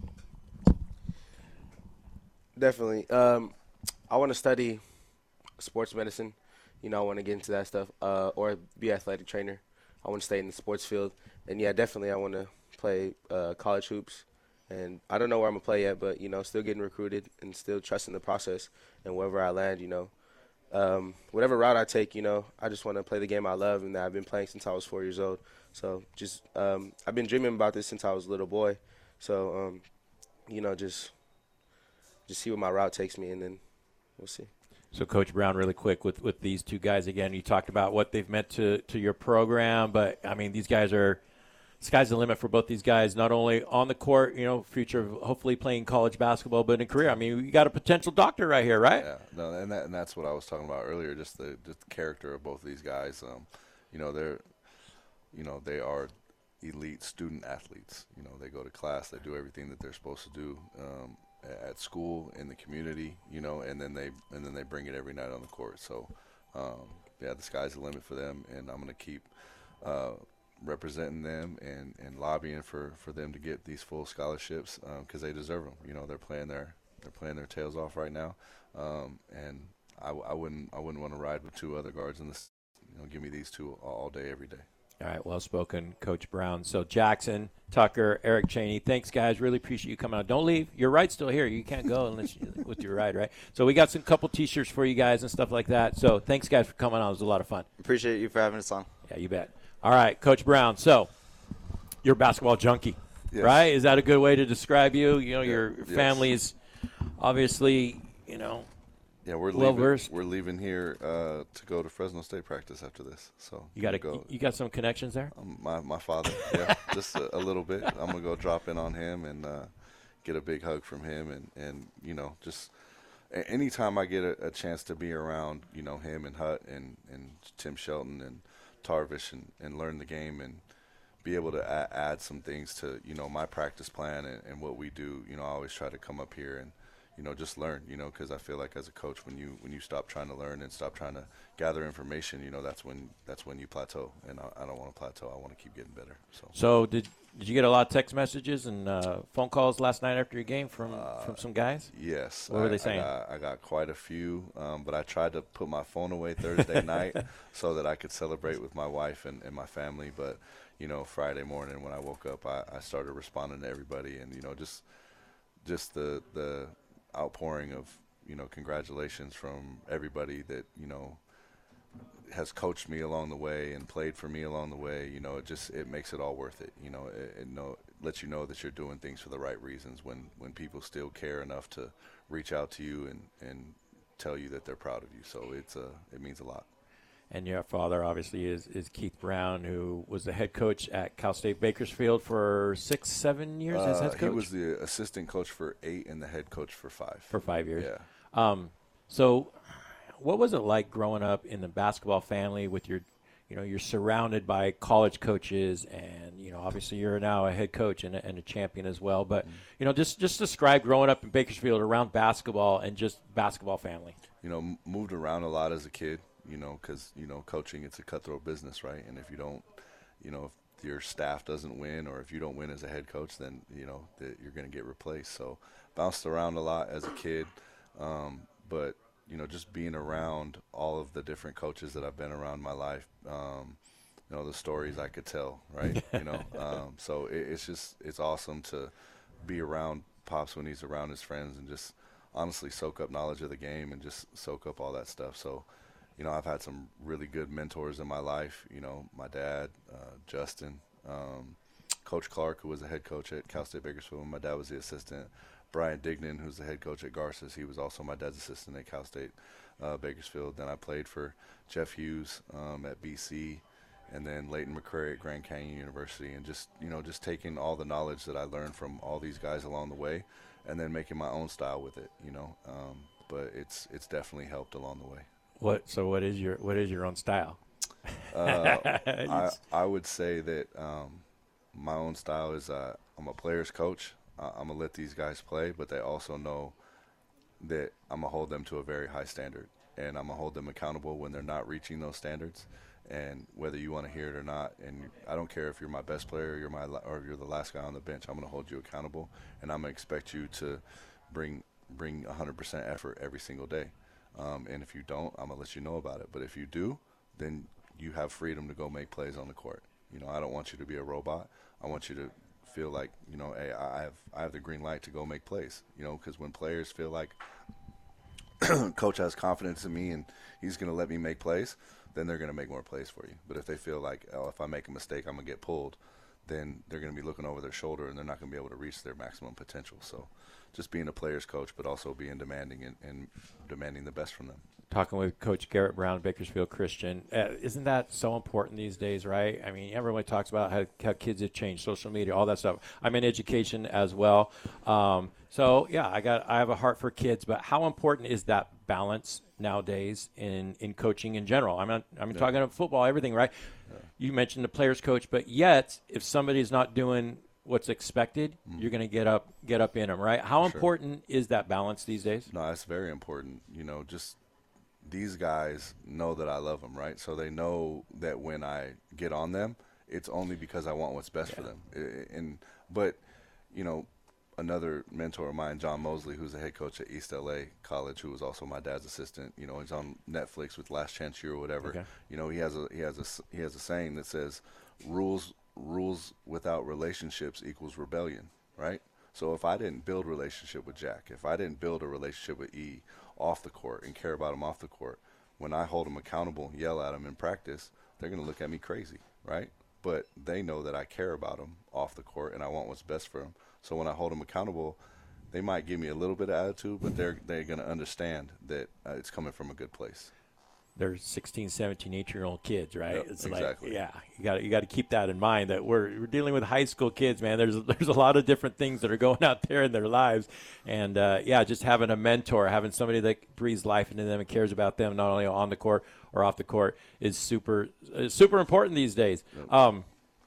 Definitely. I want to study sports medicine. You know, I want to get into that stuff, or be an athletic trainer. I want to stay in the sports field. And, yeah, definitely I want to play college hoops. And I don't know where I'm going to play yet, but, you know, still getting recruited and still trusting the process. And wherever I land, you know, whatever route I take, you know, I just want to play the game I love and that I've been playing since I was 4 years old. So just I've been dreaming about this since I was a little boy. So, you know, just see where my route takes me, and then we'll see. So, Coach Brown, really quick, with these two guys, again, you talked about what they've meant to your program, but, I mean, these guys are – sky's the limit for both these guys, not only on the court, you know, future of hopefully playing college basketball, but in career. I mean, you got a potential doctor right here, right? Yeah, no, and that's what I was talking about earlier, just the character of both of these guys. They are elite student athletes. You know, they go to class, they do everything that they're supposed to do at school, in the community, you know, and then they bring it every night on the court. So, the sky's the limit for them, and I'm going to keep representing them and lobbying for them to get these full scholarships because they deserve them. You know, they're playing their tails off right now, and I wouldn't want to ride with two other guards in this. You know, give me these two all day, every day. All right, well spoken, Coach Brown. So Jackson, Tucker, Eric Cheney, thanks, guys. Really appreciate you coming out. Don't leave. Your ride's still here. You can't go unless with your ride, right? So we got some couple T-shirts for you guys and stuff like that. So thanks, guys, for coming on. It was a lot of fun. Appreciate you for having us on. Yeah, you bet. All right, Coach Brown. So you're a basketball junkie, yes. Right? Is that a good way to describe you? You know, your yes. family is obviously, you know, yeah, we're well-versed. We're leaving here to go to Fresno State practice after this. So you got some connections there. My father, yeah, just a little bit. I'm gonna go drop in on him and get a big hug from him, and you know, just anytime I get a chance to be around, you know, him and Hut and Tim Shelton and Tarvish and learn the game and be able to add some things to, you know, my practice plan and what we do. You know, I always try to come up here and, just learn, because I feel like as a coach, when you stop trying to learn and stop trying to gather information, that's when you plateau. And I don't want to plateau. I want to keep getting better. So did you get a lot of text messages and phone calls last night after your game from some guys? Yes. What were they saying? I got quite a few, but I tried to put my phone away Thursday night so that I could celebrate with my wife and my family. But, Friday morning when I woke up, I started responding to everybody, and, just the outpouring of, congratulations from everybody that, has coached me along the way and played for me along the way. It makes it all worth it. It lets you know that you're doing things for the right reasons when people still care enough to reach out to you and tell you that they're proud of you. So it means a lot. And your father obviously is Keith Brown, who was the head coach at Cal State Bakersfield for 6-7 years as head coach? He was the assistant coach for 8 and the head coach for 5. For 5 years. Yeah. So what was it like growing up in the basketball family with you're surrounded by college coaches and, obviously you're now a head coach and a champion as well. But, just describe growing up in Bakersfield around basketball and just basketball family. Moved around a lot as a kid. Because, coaching, it's a cutthroat business, right? And if you don't, if your staff doesn't win or if you don't win as a head coach, then, that you're going to get replaced. So bounced around a lot as a kid. But, just being around all of the different coaches that I've been around my life, the stories I could tell, right? So it's awesome to be around Pops when he's around his friends and just honestly soak up knowledge of the game and just soak up all that stuff. So, I've had some really good mentors in my life. My dad, Justin, Coach Clark, who was the head coach at Cal State Bakersfield. My dad was the assistant. Brian Dignan, who's the head coach at Garces. He was also my dad's assistant at Cal State Bakersfield. Then I played for Jeff Hughes at BC, and then Leighton McCrary at Grand Canyon University. And just taking all the knowledge that I learned from all these guys along the way, and then making my own style with it. But it's definitely helped along the way. What is your own style? I would say that my own style is I'm a player's coach. I'm going to let these guys play, but they also know that I'm going to hold them to a very high standard, and I'm going to hold them accountable when they're not reaching those standards. And whether you want to hear it or not, and I don't care if you're my best player or you're the last guy on the bench, I'm going to hold you accountable, and I'm going to expect you to bring 100% effort every single day. And if you don't, I'm going to let you know about it. But if you do, then you have freedom to go make plays on the court. I don't want you to be a robot. I want you to feel like, hey, I have the green light to go make plays. Because when players feel like coach has confidence in me and he's going to let me make plays, then they're going to make more plays for you. But if they feel like, oh, if I make a mistake, I'm going to get pulled, then they're going to be looking over their shoulder and they're not going to be able to reach their maximum potential. So just being a player's coach, but also being demanding and demanding the best from them. Talking with Coach Garrett Brown, Bakersfield Christian, isn't that so important these days, right? I mean, everyone talks about how kids have changed, social media, all that stuff. I'm in education as well. So, yeah, I have a heart for kids, but how important is that balance nowadays in coaching in general? I'm talking about football, everything, right? Yeah. You mentioned the player's coach, but yet if somebody's not doing what's expected, you're going to get up in them, right? How important is that balance these days? No, it's very important. Just these guys know that I love them, right? So they know that when I get on them, it's only because I want what's best for them. But another mentor of mine, John Mosley, who's the head coach at East LA College, who was also my dad's assistant. He's on Netflix with Last Chance U or whatever. Okay. He has a saying that says, rules without relationships equals rebellion, right? So if I didn't build a relationship with Jack, if I didn't build a relationship with E off the court and care about him off the court, when I hold them accountable, yell at them in practice, they're going to look at me crazy, right? But they know that I care about them off the court and I want what's best for them. So when I hold them accountable, they might give me a little bit of attitude, but they're going to understand that it's coming from a good place. They're 16, 17, 18-year-old kids, right? Yep, it's exactly. Like, you got to keep that in mind that we're dealing with high school kids, man. There's a lot of different things that are going out there in their lives, and just having a mentor, having somebody that breathes life into them and cares about them, not only on the court or off the court, is super important these days. Yep.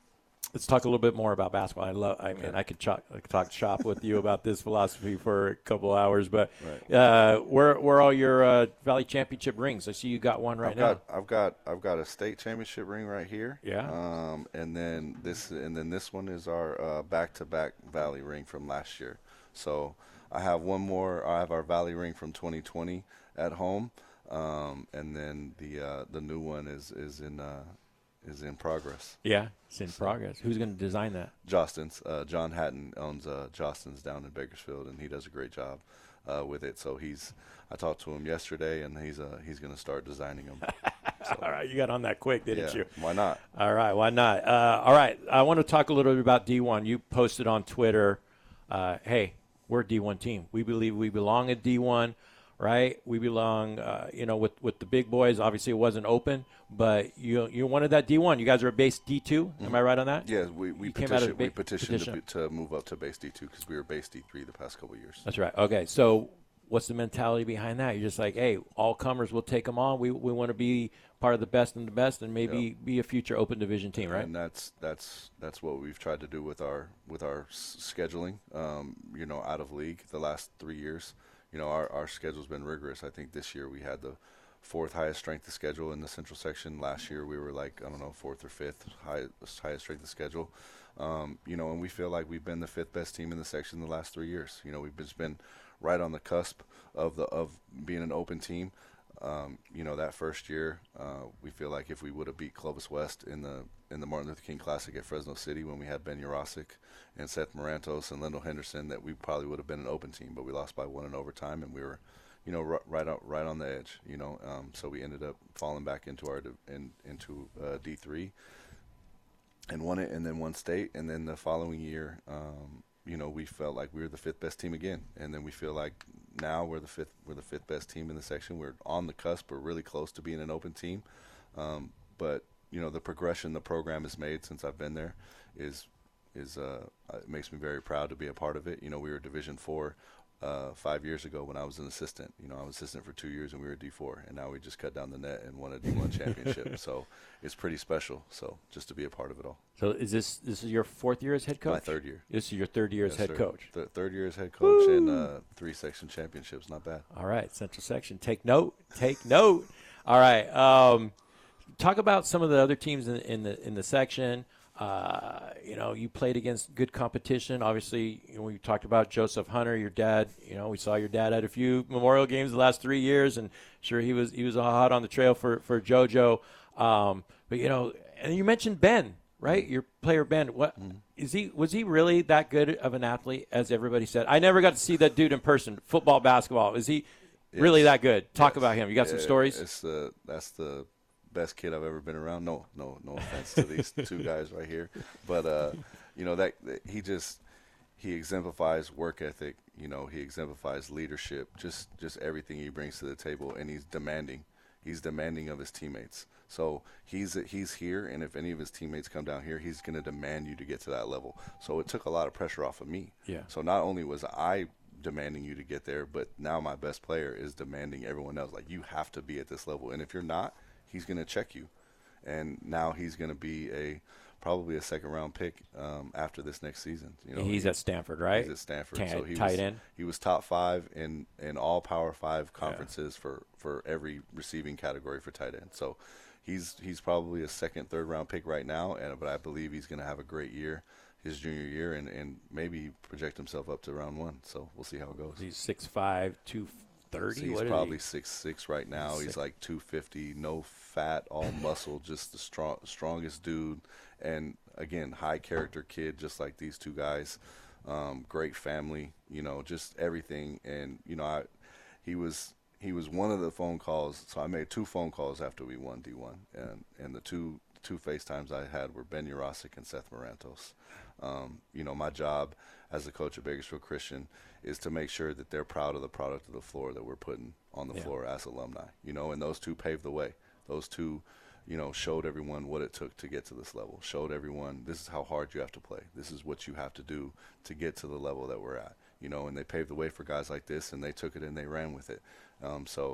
let's talk a little bit more about basketball. I mean, I could talk shop with you about this philosophy for a couple hours, but where are all your Valley Championship rings? I see you got one now. I've got a state championship ring right here. Yeah. And then this one is our back-to-back Valley ring from last year. So I have one more. I have our Valley ring from 2020 at home, and then the new one is in progress. Yeah, it's in progress. Who's going to design that? Jostens. John Hatton owns Jostens down in Bakersfield, and he does a great job with it. So I talked to him yesterday, and he's going to start designing them. So, all right, you got on that quick, didn't you? Why not? All right, why not? All right, I want to talk a little bit about D1. You posted on Twitter, hey, we're a D1 team. We believe we belong at D1. Right, we belong, with the big boys. Obviously, it wasn't open, but you wanted that D1. You guys are a base D2. Am I right on that? Yeah, we petitioned to move up to base D2 because we were base D3 the past couple of years. That's right. Okay, so what's the mentality behind that? You're just like, hey, all comers, we'll take them on. We want to be part of the best and maybe be a future open division team, right? And that's what we've tried to do with our scheduling. Out of league the last 3 years. Our schedule's been rigorous. I think this year we had the fourth highest strength of schedule in the Central section. Last year we were fourth or fifth highest strength of schedule. And we feel like we've been the fifth best team in the section the last 3 years. We've just been right on the cusp of being an open team. That first year, we feel like if we would have beat Clovis West in the Martin Luther King Classic at Fresno City when we had Ben Urosic and Seth Morantos and Lindell Henderson, that we probably would have been an open team, but we lost by 1 in overtime, and we were, right on the edge. So we ended up falling back into D3 and won it, and then won state, and then the following year, we felt like we were the fifth best team again, and then we feel like now we're the fifth best team in the section. We're on the cusp. We're really close to being an open team, but the progression the program has made since I've been there is it makes me very proud to be a part of it. We were Division 4 5 years ago when I was an assistant. I was assistant for 2 years, and we were D4, and now we just cut down the net and won a D1 championship. So it's pretty special. So just to be a part of it all. So is this is your fourth year as head coach? My third year. This is your third year as head coach. Third year as head coach. Woo! And 3 section championships. Not bad. All right, Central section. Take note. All right. Talk about some of the other teams in the section. You played against good competition. Obviously, we talked about Joseph Hunter, your dad. We saw your dad at a few Memorial games the last 3 years, and sure he was hot on the trail for JoJo. But and you mentioned Ben, right? Your player Ben. What was he really that good of an athlete as everybody said? I never got to see that dude in person. Football, basketball. Is he really that good? Talk about him. You got some stories? That's the best kid I've ever been around. No offense to these two guys right here, but that he exemplifies work ethic. He exemplifies leadership. Just everything he brings to the table, and he's demanding. He's demanding of his teammates. So he's here, and if any of his teammates come down here, he's going to demand you to get to that level. So it took a lot of pressure off of me. Yeah. So not only was I demanding you to get there, but now my best player is demanding everyone else. Like, you have to be at this level, and if you're not, he's going to check you. And now he's going to be probably a second-round pick after this next season. He's at Stanford, right? He's at Stanford. So tight end. He was top 5 in all Power 5 conferences for every receiving category for tight end. So he's probably a second, third-round pick right now, but I believe he's going to have a great year his junior year and maybe project himself up to round 1. So we'll see how it goes. He's 6'5", 230. He's probably 6'6" right now. He's like 250, no fat, all muscle, just the strongest dude. And again, high character kid, just like these two guys. Great family, just everything. And he was one of the phone calls. So I made 2 phone calls after we won D1, and the two FaceTimes I had were Ben Urosic and Seth Morantos. My job as a coach at Bakersfield Christian is to make sure that they're proud of the product of the floor that we're putting on the floor as alumni, and those two paved the way. Those two, showed everyone what it took to get to this level, showed everyone this is how hard you have to play. This is what you have to do to get to the level that we're at, and they paved the way for guys like this, and they took it and they ran with it. So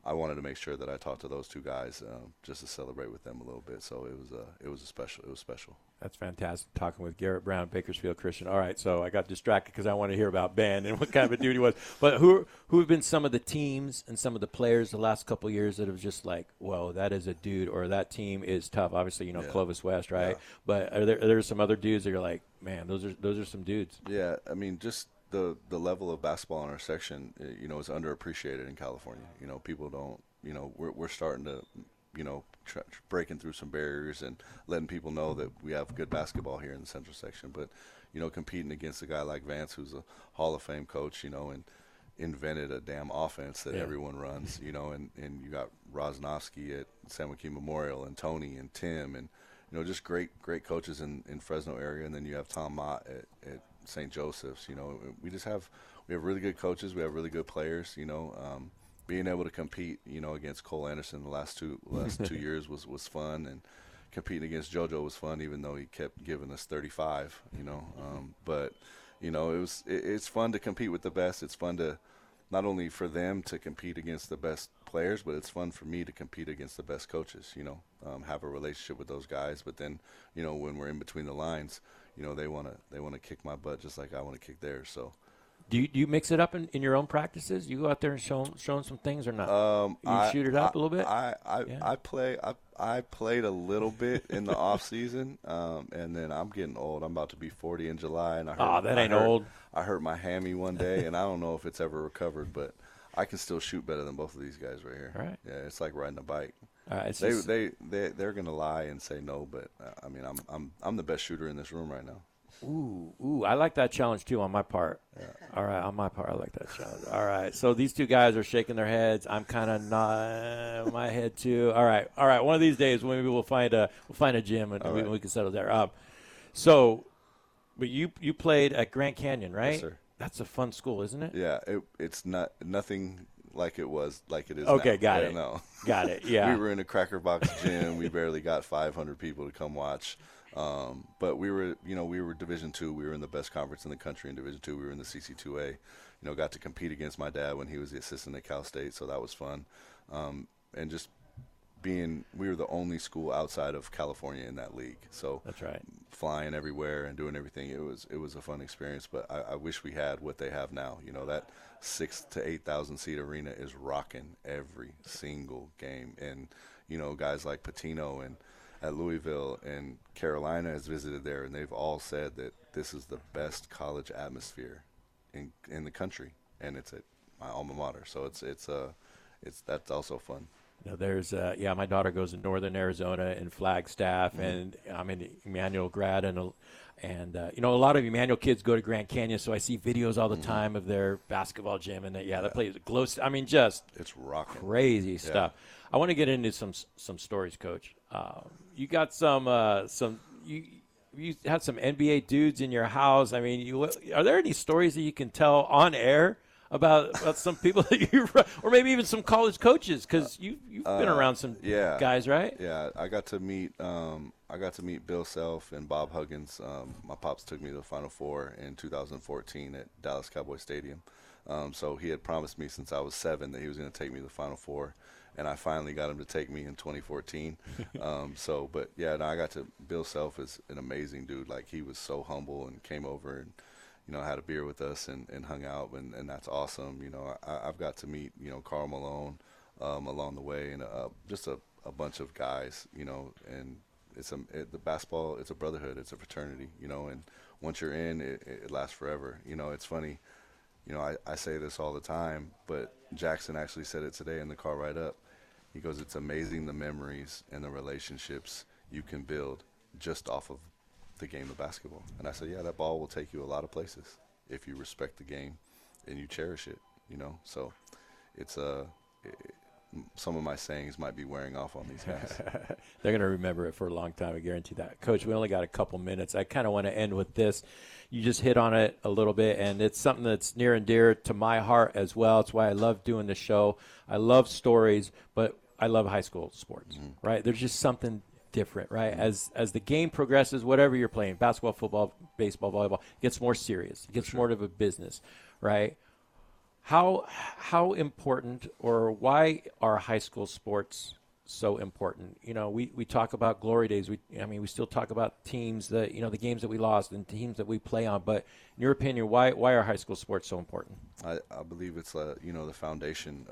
I wanted to make sure that I talked to those two guys just to celebrate with them a little bit. So it was special. That's fantastic. Talking with Garrett Brown, Bakersfield Christian. All right, so I got distracted because I want to hear about Ben and what kind of a dude he was. But who have been some of the teams and some of the players the last couple of years that have just like, whoa, that is a dude, or that team is tough? Obviously, Clovis West, right? Yeah. But are there some other dudes that you're like, man, those are some dudes? Yeah, I mean, just the level of basketball in our section, is underappreciated in California. People don't, we're starting to, breaking through some barriers and letting people know that we have good basketball here in the Central section. But, competing against a guy like Vance, who's a Hall of Fame coach, and invented a damn offense that everyone runs, and you got Rosnovsky at San Joaquin Memorial, and Tony and Tim, and, just great coaches in Fresno area. And then you have Tom Mott at St. Joseph's. We have really good coaches. We have really good players, being able to compete, against Cole Anderson the last two years was fun, and competing against JoJo was fun, even though he kept giving us 35. But it's fun to compete with the best. It's fun to not only for them to compete against the best players, but it's fun for me to compete against the best coaches. Have a relationship with those guys. But then, when we're in between the lines, they want to kick my butt just like I want to kick theirs. So. Do you mix it up in your own practices? You go out there and showing some things or not? You shoot it up a little bit? I played a little bit in the off season, and then I'm getting old. I'm about to be 40 in July, and old. I hurt my hammy one day, and I don't know if it's ever recovered, but I can still shoot better than both of these guys right here. All right. Yeah, it's like riding a bike. They're gonna lie and say no, but I mean I'm the best shooter in this room right now. Ooh, I like that challenge, too, on my part. Yeah. All right, on my part, I like that challenge. All right, so these two guys are shaking their heads. I'm kind of nodding my head, too. All right, one of these days, maybe we'll find a gym, and we can settle there. But you played at Grand Canyon, right? Yes, sir. That's a fun school, isn't it? Yeah, it's nothing like it was, like it is okay, now. Got it. No. Got it, yeah. We were in a Cracker Box gym. We barely got 500 people to come watch. But we were Division II. We were in the best conference in the country in Division II. We were in the CC2A. Got to compete against my dad when he was the assistant at Cal State, so that was fun. And just we were the only school outside of California in that league. So that's right. Flying everywhere and doing everything, it was a fun experience. But I wish we had what they have now. That 6,000 to 8,000 seat arena is rocking every single game, and guys like Patino and at Louisville and Carolina has visited there, and they've all said that this is the best college atmosphere in the country, and it's at my alma mater. So that's also fun. There's my daughter goes to Northern Arizona in Flagstaff, and I'm in Emmanuel grad, and a lot of Emmanuel kids go to Grand Canyon, so I see videos all the time of their basketball gym, and that place glows. I mean, just it's rocking, crazy stuff. I want to get into some stories, Coach. You got you had some NBA dudes in your house. I mean, are there any stories that you can tell on air about some people that you, or maybe even some college coaches, because you've been around some guys, right? Yeah, I got to meet Bill Self and Bob Huggins. My pops took me to the Final Four in 2014 at Dallas Cowboy Stadium. So he had promised me since I was 7 that he was going to take me to the Final Four, and I finally got him to take me in 2014. I got to. Bill Self is an amazing dude. Like, he was so humble and came over and had a beer with us and hung out, and that's awesome. I've got to meet Karl Malone along the way, and just a bunch of guys. And the basketball. It's a brotherhood. It's a fraternity. And once you're in, it lasts forever. It's funny. I say this all the time, but Jackson actually said it today in the car ride up. He goes, "It's amazing the memories and the relationships you can build just off of the game of basketball." And I said, yeah, that ball will take you a lot of places if you respect the game and you cherish it, So it's some of my sayings might be wearing off on these guys. They're going to remember it for a long time, I guarantee that. Coach, we only got a couple minutes. I kind of want to end with this. You just hit on it a little bit, and it's something that's near and dear to my heart as well. It's why I love doing the show. I love stories, but I love high school sports, right? There's just something different, right? As the game progresses, whatever you're playing, basketball, football, baseball, volleyball, it gets more serious. It gets more of a business, right? How important, or why are high school sports so important? You know, we talk about glory days. We still talk about teams that, you know, the games that we lost and teams that we play on. But in your opinion, why are high school sports so important? I believe it's the foundation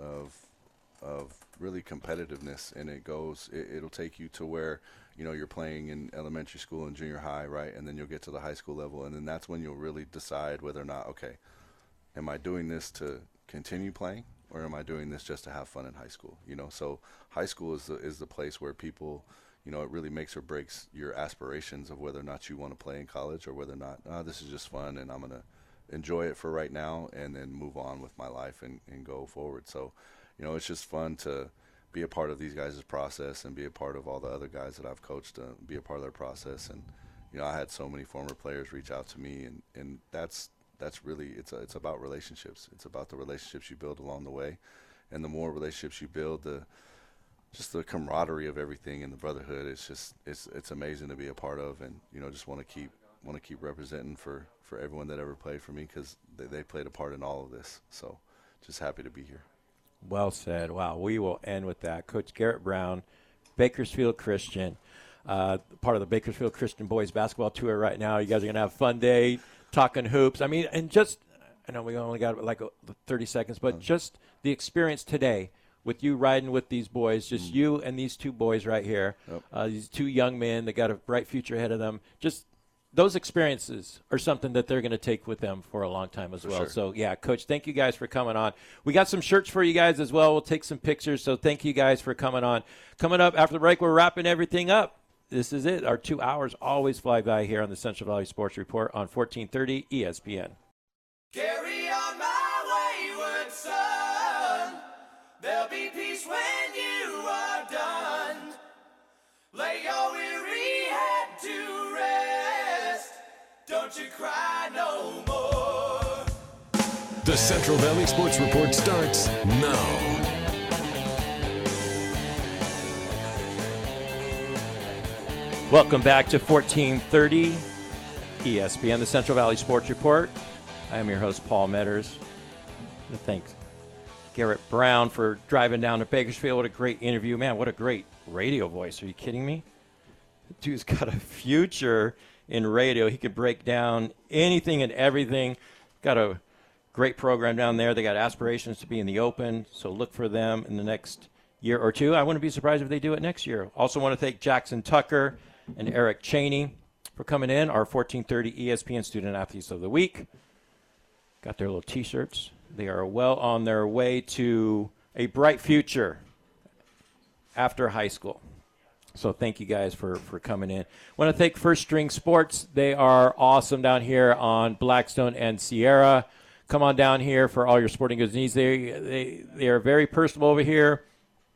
of really competitiveness, and it'll take you to where, you know, you're playing in elementary school and junior high, right? And then you'll get to the high school level, and then that's when you'll really decide whether or not, okay, am I doing this to continue playing, or am I doing this just to have fun in high school? You know, so high school is the place where people, you know, it really makes or breaks your aspirations of whether or not you want to play in college, or whether or not, this is just fun and I'm going to enjoy it for right now and then move on with my life and go forward. So, you know, it's just fun to be a part of these guys' process and be a part of all the other guys that I've coached, be a part of their process. And, you know, I had so many former players reach out to me, and that's really, it's about relationships. It's about the relationships you build along the way. And the more relationships you build, just the camaraderie of everything and the brotherhood, it's amazing to be a part of. And, you know, just want to keep representing for everyone that ever played for me, because they played a part in all of this. So just happy to be here. Well said. Wow. We will end with that. Coach Garrett Brown, Bakersfield Christian, part of the Bakersfield Christian boys basketball tour right now. You guys are going to have a fun day talking hoops. I mean, and just, I know we only got like 30 seconds, but just the experience today with you riding with these boys, just you and these two boys right here, these two young men that got a bright future ahead of them. Just those experiences are something that they're going to take with them for a long time as well. Sure. So, yeah, Coach, thank you guys for coming on. We got some shirts for you guys as well. We'll take some pictures, so thank you guys for coming on. Coming up after the break, we're wrapping everything up. This is it. Our 2 hours always fly by here on the Central Valley Sports Report on 1430 ESPN. Carry on my wayward son. There'll be peace when you are done. Lay your weary head to rest. Don't you cry no more. The Central Valley Sports Report starts now. Welcome back to 1430 ESPN, the Central Valley Sports Report. I am your host, Paul Metters. Thanks, Garrett Brown, for driving down to Bakersfield. What a great interview. Man, what a great radio voice. Are you kidding me? The dude's got a future in radio. He could break down anything and everything. Got a great program down there. They got aspirations to be in the Open, so look for them in the next year or two. I wouldn't be surprised if they do it next year. Also want to thank Jackson Tucker and Eric Cheney for coming in, our 1430 ESPN Student Athletes of the Week. Got their little T-shirts. They are well on their way to a bright future after high school. So thank you guys for coming in. Want to thank First String Sports. They are awesome down here on Blackstone and Sierra. Come on down here for all your sporting goods needs. They are very personable over here.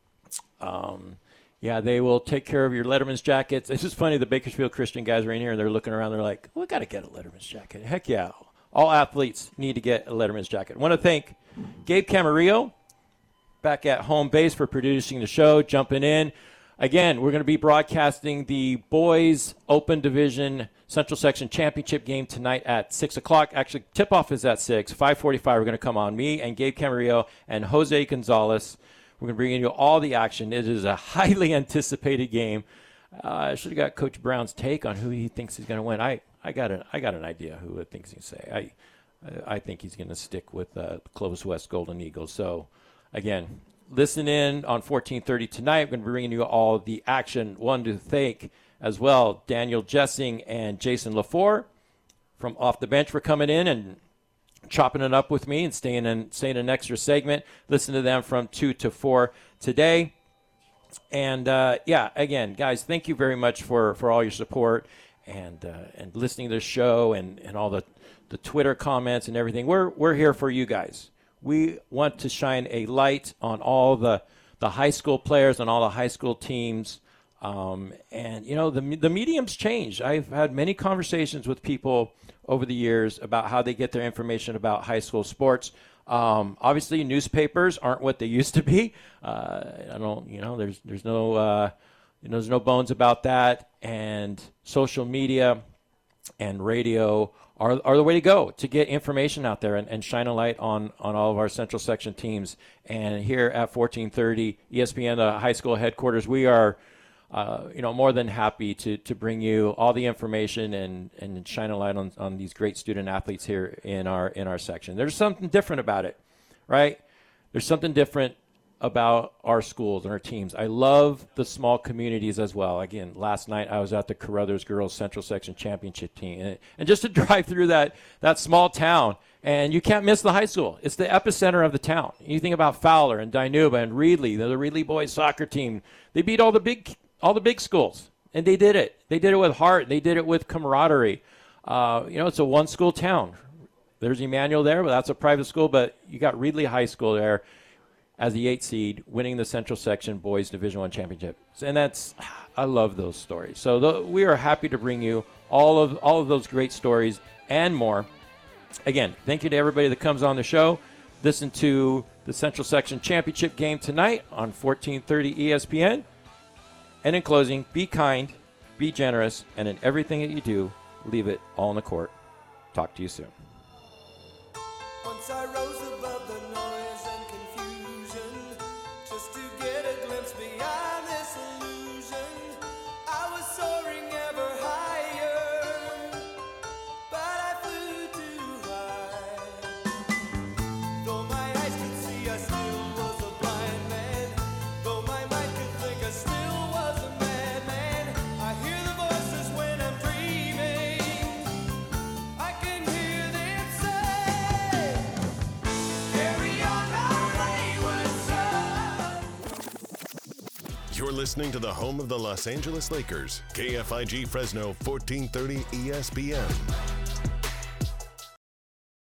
Yeah, they will take care of your Letterman's jackets. It's just funny, the Bakersfield Christian guys are in here, and they're looking around. They're like, we got to get a Letterman's jacket. Heck yeah. All athletes need to get a Letterman's jacket. I want to thank Gabe Camarillo back at home base for producing the show, jumping in. Again, we're going to be broadcasting the Boys Open Division Central Section Championship game tonight at 6 o'clock. Actually, tip-off is at 6. 5:45, we're going to come on. Me and Gabe Camarillo and Jose Gonzalez. We're going to bring you all the action. It is a highly anticipated game. I should have got Coach Brown's take on who he thinks he's going to win. I got an idea who I think he's going to say. I think he's going to stick with Clovis West Golden Eagles. So, again, listen in on 1430 tonight. We're going to be bringing you all the action. One to thank as well Daniel Jessing and Jason LaFour from Off the Bench for coming in and chopping it up with me and staying an extra segment. Listen to them from 2 to 4 today. And, yeah, again, guys, thank you very much for all your support and listening to the show and all the Twitter comments and everything. We're here for you guys. We want to shine a light on all the high school players and all the high school teams. And, you know, the medium's changed. I've had many conversations with people over the years about how they get their information about high school sports. Obviously, newspapers aren't what they used to be. There's no bones about that. And social media and radio are the way to go to get information out there and shine a light on all of our Central Section teams. And here at 1430 ESPN, the high school headquarters, we are more than happy to bring you all the information and shine a light on these great student athletes here in our section. There's something different about it, right? There's something different about our schools and our teams. I love the small communities as well. Again, last night I was at the Carruthers Girls Central Section Championship team. And just to drive through that small town, and you can't miss the high school. It's the epicenter of the town. You think about Fowler and Dinuba and Reedley, the Reedley boys soccer team. They beat all the big schools, and they did it. They did it with heart. They did it with camaraderie. It's a one-school town. There's Emmanuel there, but that's a private school. But you got Reedley High School there as the 8th seed, winning the Central Section Boys Division I Championship. And I love those stories. So we are happy to bring you all of those great stories and more. Again, thank you to everybody that comes on the show. Listen to the Central Section Championship game tonight on 1430 ESPN. And in closing, be kind, be generous, and in everything that you do, leave it all on the court. Talk to you soon. Once I rose above the noise and confusion, just to get a glimpse beyond this illusion. I was soaring ever higher, but I flew too high. Though my eyes could see, I still was a blind man. Though my mind could think, I still was a madman. I hear the voices when I'm dreaming. I can hear them say, carry on our wayward son. You're listening to the home of the Los Angeles Lakers, KFIG Fresno 1430 ESPN.